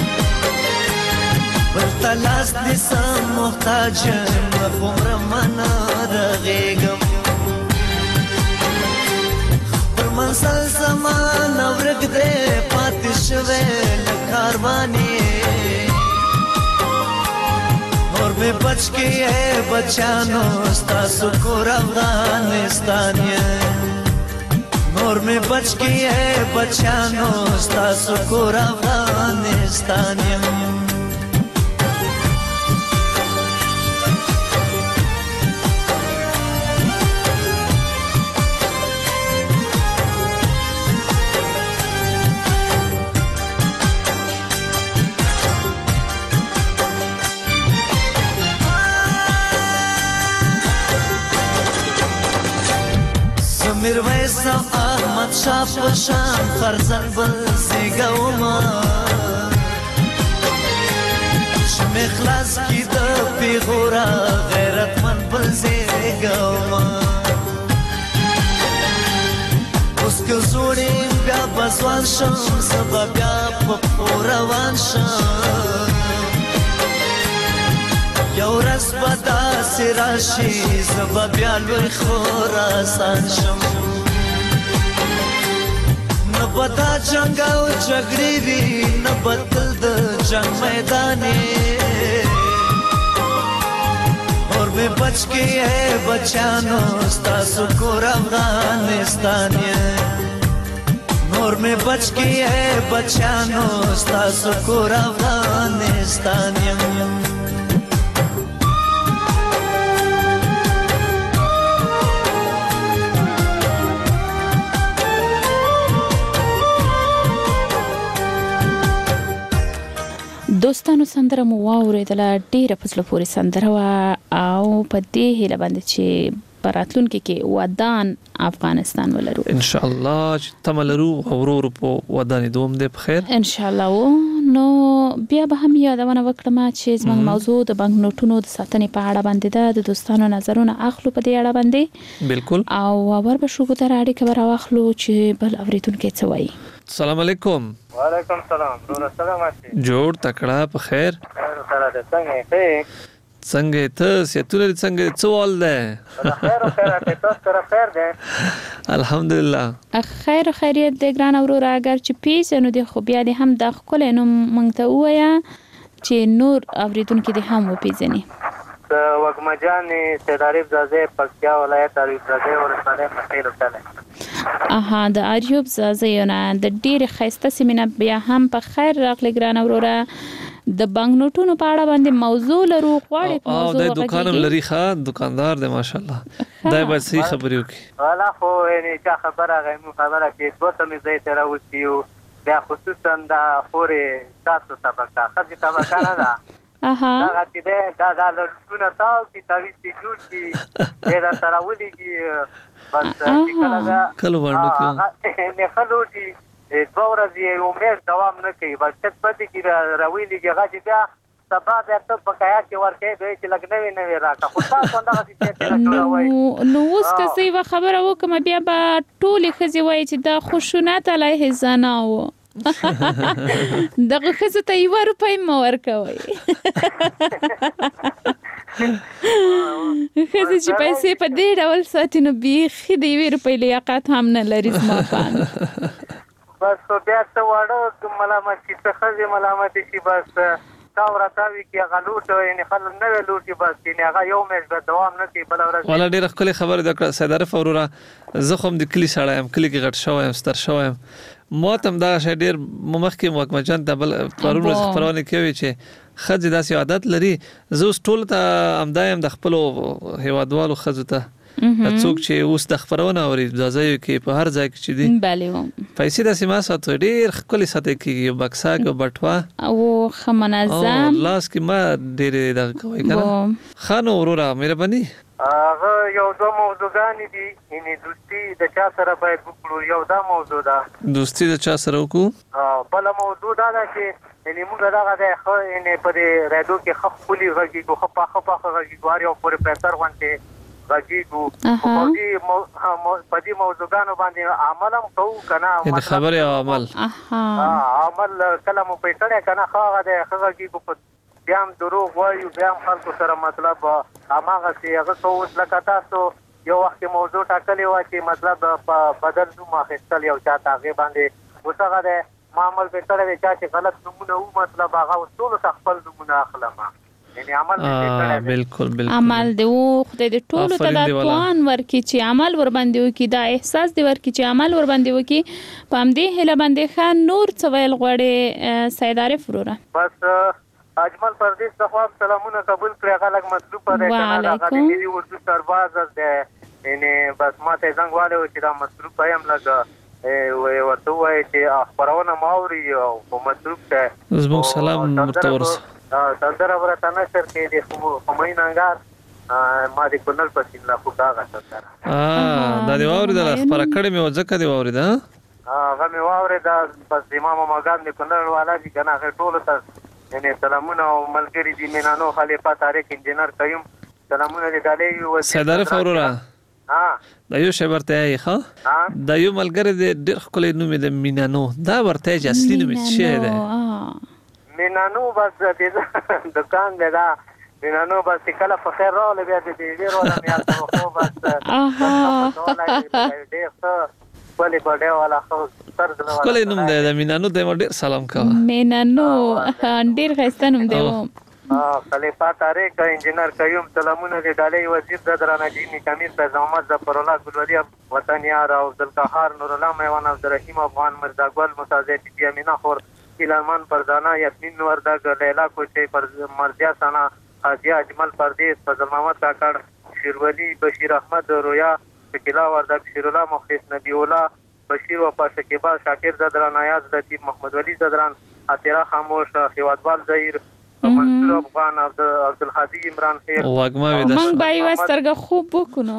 بلتلاس نیسم محتاجم مفهوم رمانا رغیگم منزل زمان ورګ دې پاتې شوه لکاروانی اور به بچ کې بچانو ستاسو کور افغانستان اور به بچ کې بچانو ستاسو کور افغانستان میرویس احمد شاه پشان فرزند بل زیگوما شم اخلاص کی د پیغورا غیرت من بل زیگوما اوس که زوړې بیا بسوان شم سبا بیا په روان شم یو رس بدا سراشی زبا بیا لوی خوراسان شم نبدا جنگ او جگڑی وی نبتل د جنگ میدانی اور में बच के है बचानो स्तासु कोर अफगानिस्तान नूर में बच के है बचानो स्तासु कोर अफगानिस्तान دوستانو سندره مو واوریدله ډیره په زړه پورې سندره وه او په دې هیله باندې چې په راتلونکي کې ودان افغانستان ولرو ان شاء الله چې تمه لرو ورور په ودان دوم دې په خیر ان شاء الله. نو بیا به هم یادونه وکړم چې زموږ موضوع د بانک نوټونو د ساتنې په اړه باندې ده. د دوستانو نظرونه اخلو په دې اړه باندې بالکل او ور به شو ګټه اړیکه به راوخلو چې بل اوریدونکو څه وایي. السلام علیکم. وعلیکم السلام. سلام علیکم. جوړ تکړه په خیر. سره ده څنګه ته سیتونه څنګه څوال ده؟ خیر او خیرات تاسو سره خیر ده الحمدلله. خیر خیریت د ګران اورور اگر چې پیژنو د خو بیا د هم د خپل نو مونږ ته وایا چې نور اوریدونکو د هم و پیژني. وګمجان سیداریب زازه پکتیا ولایت اریوب زازه ورسره مخیر وکړه. اها د اریوب زازه نه د ډیر خسته سیمینه بیا هم په خیر راغلی ګران اورور د بانک نوټونو په اړه باندې موضوع لرو غواړي موضوع د دکانم لري ښه دکاندار دی ماشاءالله دا به صحیح خبرې وکړي والا خو یعنی چا خبره غو خبره کې دوه تمې زې تر اوسیو بیا خصوصا د فورې تاسو طبقه خځې طبقه نه ده اها دا چې دا لرونه تاسو چې تاسو چې دا سره ولېږي بس کله ورنه کې نه خلوټي دو ورځې عمر دوام نه کوي بس پاتې کې راویلي چې بیا سبا د ته بقایا کې ورکه به چې لګنوي نه راکا خو تاسو څنګه چې جوړوي نو اوس که څه خبره وکم بیا به ټول خزي وای چې دا خشونت علیه زنا و دغه خزه ته یو روپۍ مو ورکوي خزه چې پیسې په دې ډول ساتینو بیخي د یو روپۍ لیاقت هم نه لري زما پان بس بیا څه وړو ملامت چې خزه ملامت شي بس تا ورتاوي کې غلوټ یعنی خلک نه لوټي بس یعنی هغه یو مېز به دوام نه کوي بل ورځ ولا ډېر خپل خبره د سیدارف اورورا زخم د کلی سړی هم کلی کې غټ شوم ستر شوم موتم دا شې ډېر مخکې مکمجان ته بل پرون ورځ خبرونه کوي چې خځې داسې عادت لري زه ټول ته امدایم د خپل هیوادوالو خځو ته څوک چې اوس د خبرونه اوري ځای کې په هر ځای کې چې دي بله پیسې د سیمه ساتو ډېر خپل ساتي کې بکسا کې بټوا او خمنظم لاس کې ما ډېر د کوي کنه خانو اورورا مهرباني هغه یو دوه موضوعګان دي یعنی دوستي د چا سره باید وکړو یو دا موضوع ده دوستي د چا سره وکړو بل موضوع دا ده چې یعنی موږ دا غواړو خو یعنی په رادیو کې خپلې غږی کو خپه غږی غواړي او پر پیسر وانته غږیږو په دې موضوعګانو باندې عمل هم کوو کنه ان خبره او عمل عمل کله مو پیسره کنه خاغه د غږیږو په بیا هم دروغ وایو بیا هم خلکو سره مطلب هغه چې هغه څه لکه تاسو یو وخت موضوع ټاکلې و چې مطلب په بدل نوم اخیستل یو چاته هغه باندې وسغه د معامل به سره چې غلط نمونه و مطلب هغه ټول خپل نمونه اخلم یعنی عمل بالکل عمل دی او خدای دې ټول ته د توان ورکی چې عمل ور باندې وکي دا احساس دی ورکی چې عمل ور باندې وکي پام دې هله باندې خان نور څویل غوړې سیدارف وروره بس اجمل پردیس څخه سلامونه قبول کړی غلط مطلوب پدې کنه هغه دې ملي اردو سرباز ده یعنی بس ماته څنګه والو چې دا مطلوب پایم لګا ورته وایي چې خبرونه ماوري او مطلوب ته زموږ سلام مرتورس تندر ورته نشر کې د همین انګار ما دې کونل پسین لا خو دا غسر دا دی واوري د خبره کړې مې وځکه دی واوري دا هغه مې واوري دا بس امام ماګان دې کونل والا دي کنه هغه ټول ته یعنی سلامونه او ملګری دي مینانو خلیفہ تاریخ انجنیر قیوم سلامونه دې دالې سیدارف اورورا دا یو شی ورته یې ښه دا یو ملګری دې ډېر خپل نوم د مینانو دا ورته چې اصلي نوم څه دی مینانو بس دې دکان دی دا مینانو بس کله په خیر راول بیا دې ډېر ولا مې خو بس ډېر ولې بډه والا خو سر دلوا کله نوم دی د مینانو د ډېر سلام کا مینانو ډېر خسته نوم دی خلیفہ طارق انجینر قیوم سلامونه د ډالۍ وزیر د درناجی کمیر فیض محمد ظفر الله ګلولي وطن یار او عبدالقهار نور الله میوان عبدالرحیم افغان مرزا ګل متازی بیامینا خور ایلمان پردانا یاسمین وردګ لیلا کوچی پر مرزیا سنا حاجی اجمل پردیس فضل محمد کاکړ شیرولی بشیر احمد رویا شکیلا وردګ شیرولا مخلص نبی الله بشیر وفا شکیبا شاکر زدران آیاز لطیف محمد ولی زدران عطیرہ خاموش خیواتبال زهیر منصور افغان عبدالحادی عمران خیر من بای وسترګه خوب وکونو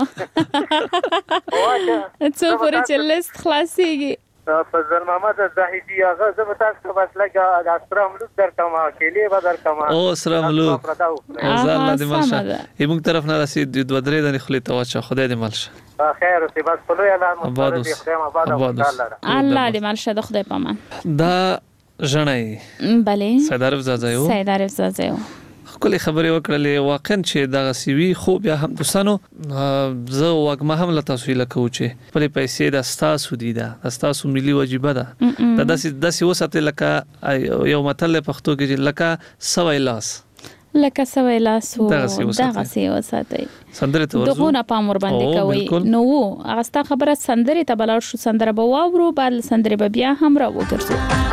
څو پورې چې لیست خلاصيږي فضل محمد زاهدی هغه زه تاسو بس لګه د اسرام لوک درکما کېلې به درکما او اسرام لوک ځان دې ملشه یمو طرف نه رسید د دوه درې د خلی توچه خدای دې ملشه خیر اوسې بس په لوی اعلان مستر دې خدای آباد الله دې ملشه د خدای پامان دا ژړای بله سید عارف زازیو خپل خبرې وکړلې واقعا چې دا سیوی خو بیا هم دوستانو زه واګما هم له تاسو لکه و چې خپل پیسې د تاسو دي دا تاسو ملي واجبہ ده دا داسې وساتل لکه یو متل پښتو کې لکه سوي لاس لکه سوي لاس دغه سی وساتي سندره ته دغه نه پام ور باندې کوي نو هغه ستا خبره سندره ته بلار شو سندره به واورو بعد سندره به بیا هم را وګرځو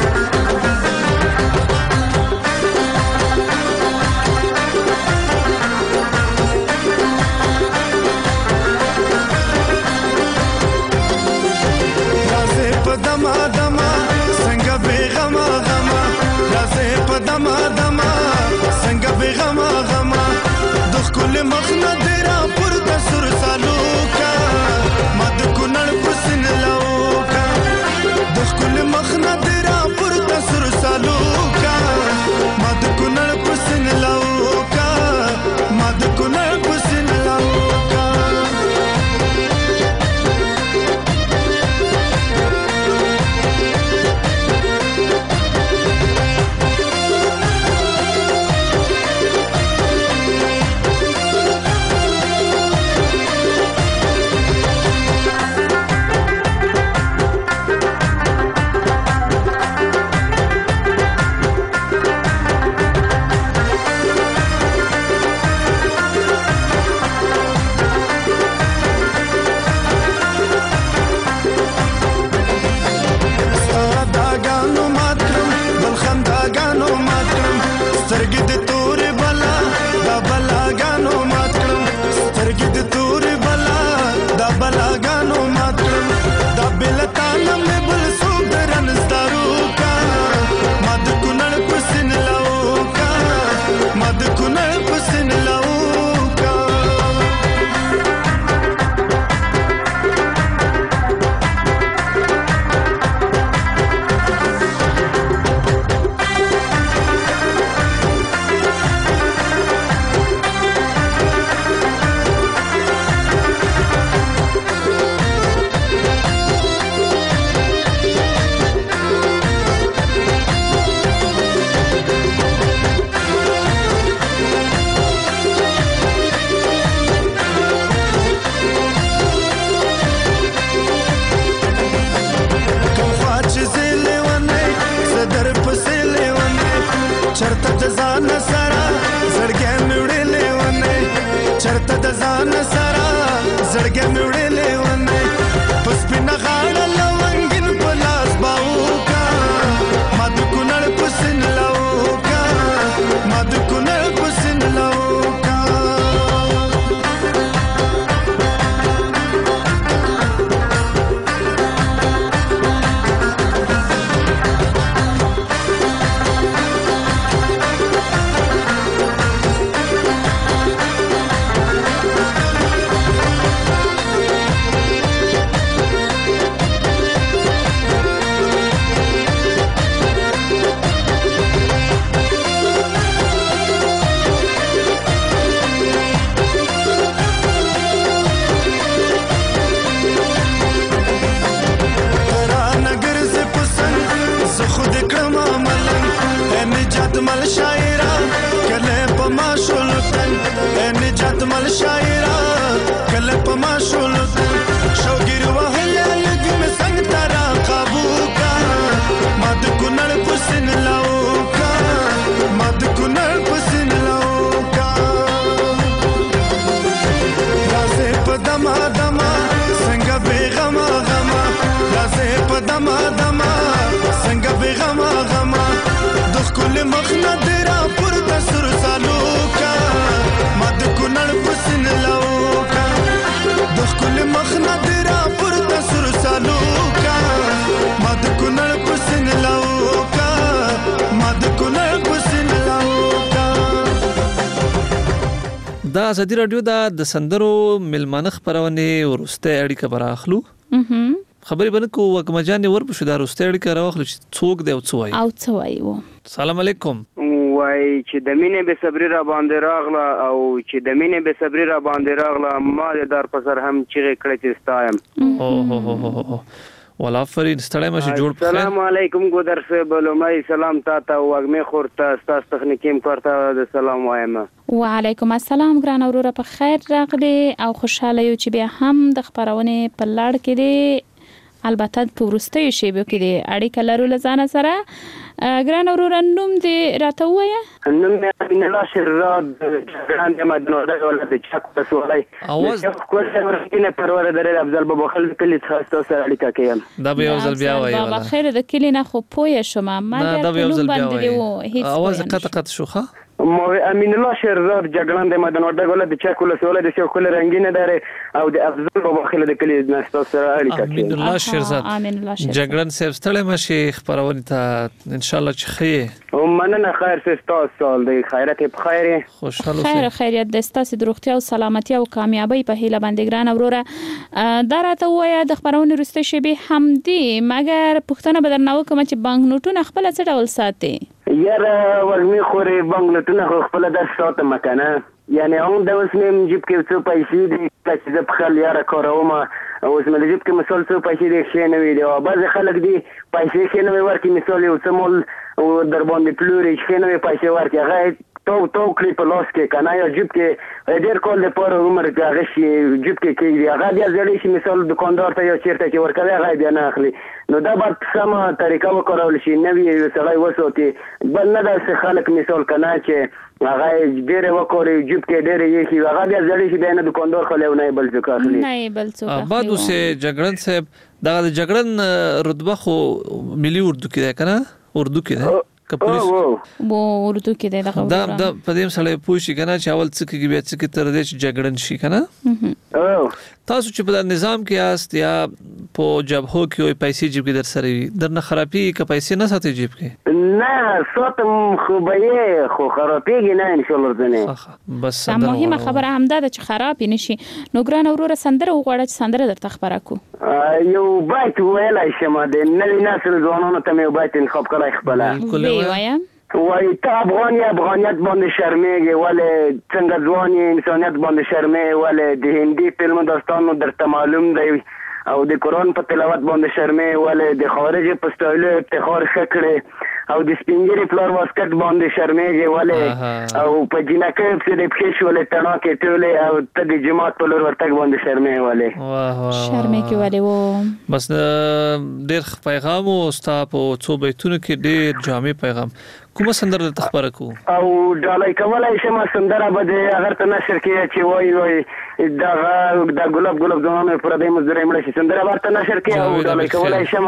مخنا دیرا دا ازادي رادیو د سندرو ملمانه خبرونه ورسته اړیکه براخلو خبرې باندې کو وکما جان ورپښو دا ورسته اړیکه راخلو چې څوک دی او څه وایي سلام علیکم وای چې د مینې به صبر را باندې راغله او چې د مینې به صبر را باندې راغله ما در په سر هم چیغې کړې چې ستایم ولا فرید ستړی مشه جوړ په السلام علیکم ګودر صاحب لومای سلام تاسو او وګمه خورته تاسو تخنیکیم کارته د سلام وایم وعلیکم السلام ګران اوروره په خیر راغلی او خوشاله یو چې بیا هم د خبرونه په لړ کې دی البته په ورستۍ شیبو کې دی اړیکه لرو لزانه سره ګران اوروره نوم دې راته وایا نوم مې امین الله شراد ګران د مدنو د ولادت چک تاسو ولای اواز کوم څه ورکینه پرور درې افضل بابا خل کلی تاسو سره اړیکه کوم دا به یو ځل بیا وایي بابا خیر د کلی نه خو پوهه شوم ما دا به یو ځل بیا وایي اواز قطع شوخه امین الله شرزاد جګړن د مدنو د ولادت چک ولای د شو کل رنگینه دره او د افضل بابا خل د کلی تاسو سره اړیکه کوم امین الله شرزاد جګړن صاحب ستړی مشه خبرونه ته ان شاء الله چې خیر او مننه خیر تاسو سال دی خیرت په خیر خوشاله خیریت د ستاسو د روغتیا او سلامتی او کامیابی په هیله باندې ګران اوروره دا راته وایا د خبرونه رسته شی به هم دی مګر پښتنه بدر نو کوم چې بانک نوټونه خپل څه ډول ساتي یاره ورمي خوري بانک نوټونه خپل د ساته مکنه یعنی هم د وسمم جيب کې څه پیسې دي چې د خپل یاره کوروم او اسمه د جيب کې مثال څه پیسې دي شي نه وي او بعض خلک دي پیسې شي نه ورکې مثال یو څه مول او در باندې پلوري شي نه پیسې ورکې هغه تو کلی په لاس کې کنه یا جيب کې ډېر کول د پاره عمر کې هغه شي جيب کې هغه بیا ځلې شي مثال دکاندار ته یا چیرته کې ورکوي هغه بیا نه اخلي نو دا به سمه طریقه وکړول شي نوې سړی وسوتي بل نه د خلک مثال کنه چې هغه ډېر وکړي جيب کې ډېر یې شي هغه بیا ځلې شي د دکاندار خلې نه بل څه اخلي نه بل څه بعد اوسه جګړن صاحب دا د جګړن رتبه خو ملي اردو کې ده کنه اردو کې ده کپولیس وو اردو کې ده دا په دې سره پوښی کنه چې اول څه کې بیا څه کې تر دې چې جګړن شي کنه تاسو چې په نظام کې یاست یا په جبهو کې وي پیسې جيب کې در سره درنه خرابي کې پیسې نه ساتي جيب کې نه صوتم خو به خو خرابيږي نه ان شاء الله ځنه بس مهمه خبره هم ده چې خراب نشي نو ګران اوروره سندره وغواړه چې سندره درته خبره کو یو بایت ویلای شمه د نوې نسل ځوانانو ته مې بایت انتخاب کړای خپل وایم وای ته افغانیت باندې شرمېږي ولې څنګه ځواني انسانيت باندې شرمې ولې د هندي فلم داستانو درته معلوم دی او د قرآن په تلاوت باندې شرمې ولې د خارج په سټایل افتخار شکړې او د سپینګری فلور واسکټ باندې شرمېږي ولې او په جنکه په دې پښې ولې تڼا کې ټولې او ته د جماعت په لور ورتګ باندې شرمې ولې شرمېږي ولې و بس ډېر پیغام او ستا په څو بیتونو کې ډېر جامع پیغام کومه سندره تخبره کو او ډالای کولای شم سندره بده اگر ته نشر کې چې وای دا ګلاب ځوانه پر دې مزره مړ شي سندره ورته نشر کې او ډالای کولای شم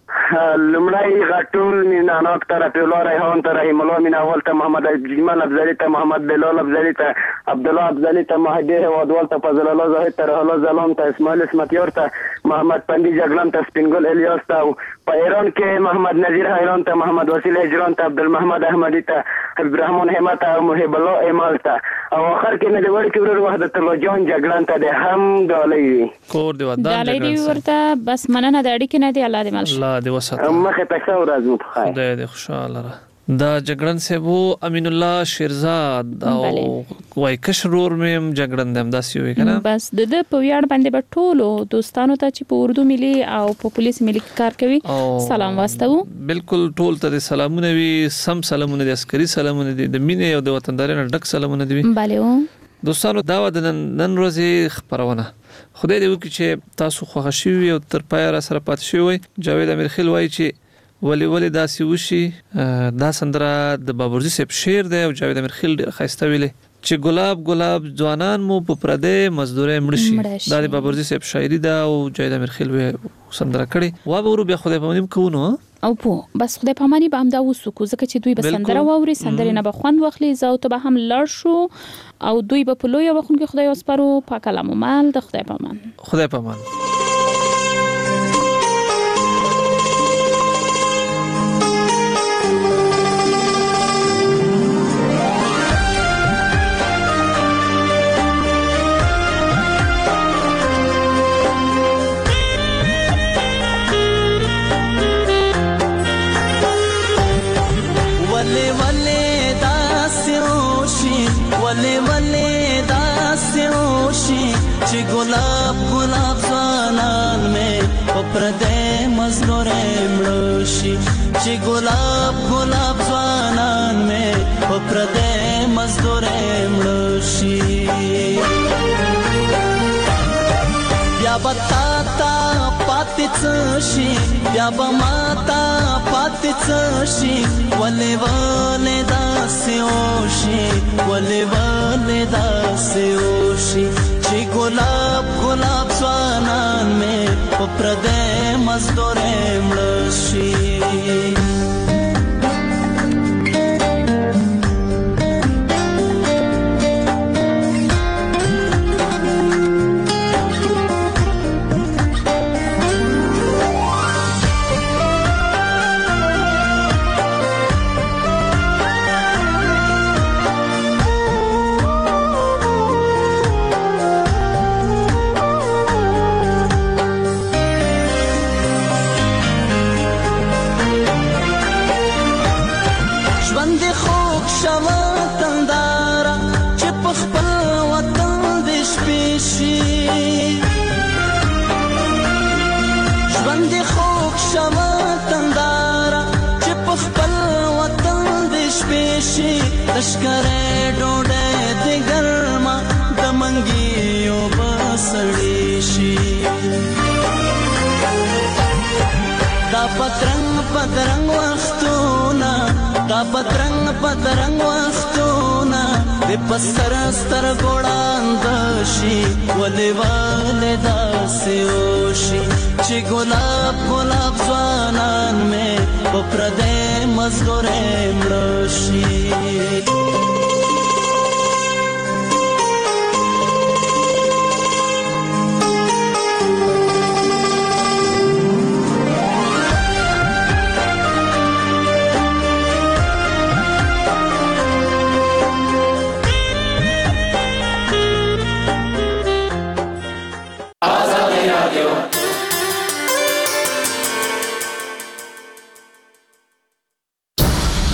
لمړی غټول مینا ناک تر ټولو ریحان تر ایملو مینا اول ته محمد اجمل افضلی ته محمد بلال افضلی ته عبد الله افضلی ته مهدی ودول ته فضل الله زاهد ته الله زلام ته اسماعیل اسمتیار ته محمد پندی جګلان ته سپینګل الیاس ته په ایران کې محمد نذیر حیران ته محمد وسیل اجران ته عبدالمحمد احمدی ته عبدالرحمن همت ته محب الله ایمال ته او اخر کې نه د وړ کې ور وحدت الله جان جګلان ته د هم دالې کور دی ودان دالې ورته بس مننه د اړیکې نه دی الله دې مل الله دې وساته مخه تاسو راځو په خیر خدای دې خوشاله را دا جګړن صاحب امین الله شیرزاد او وای کشرور مم جګړن دم داسې وي کنه بس د په ویاړ باندې په ټولو دوستانو ته چې په اردو ملي او په پولیس ملي کار کوي سلام واستو بالکل ټول ته سلامونه وي سم سلامونه دي عسکري سلامونه دي د مینې او د وطندارانو ډک سلامونه دي bale دوستانو دا د نن ورځې خبرونه خدای دې وکړي چې تاسو خوښ شئ او تر پای را سره پات شئ جاوید امیرخیل وایي چې ولی داسې وشي دا سندره د بابرزي صاحب شعر دی او جاوید امیرخیل ډېر ښایسته ویلي چې ګلاب ځوانان مو په پردې مزدوري مړ شي دا د بابرزي صاحب شاعري ده او جاوید امیرخیل سندره کړي وا به ورو بیا خدای په منیم کوو او په بس خدای په مانی به هم دا وسوکو ځکه چې دوی به سندره واوري سندره نه به خوند واخلي زو ته به هم لړ شو او دوی به په لوی وخت کې خدای وسپارو په کلام مال د خدای په مان خدای په مان ولې ولې داسې وشي ولې ولې داسې وشي چې ګلاب ګلاب ځوانان مې په پردې مزدورې مړه شي چې ګلاب ګلاب ځوانان مې په پردې مزدورې مړه شي بیا به تا پاتې څه شي بیا به ماته پاتې څه شي ولې ولې داسې وشي ولې ولې داسې وشي چې ګلاب ګلاب ځوانان مې په پردې مزدورې مړه شي لشکره ډوډۍ د ګرمه د منګیو بسړې شي دا پترنګ وختونه دا پترنګ وختونه د پسر ستر ګوړاند شي ولې ولې داسې وشي چې ګلاب ګلاب ځوانان مې په پردې مزدورې مړه شي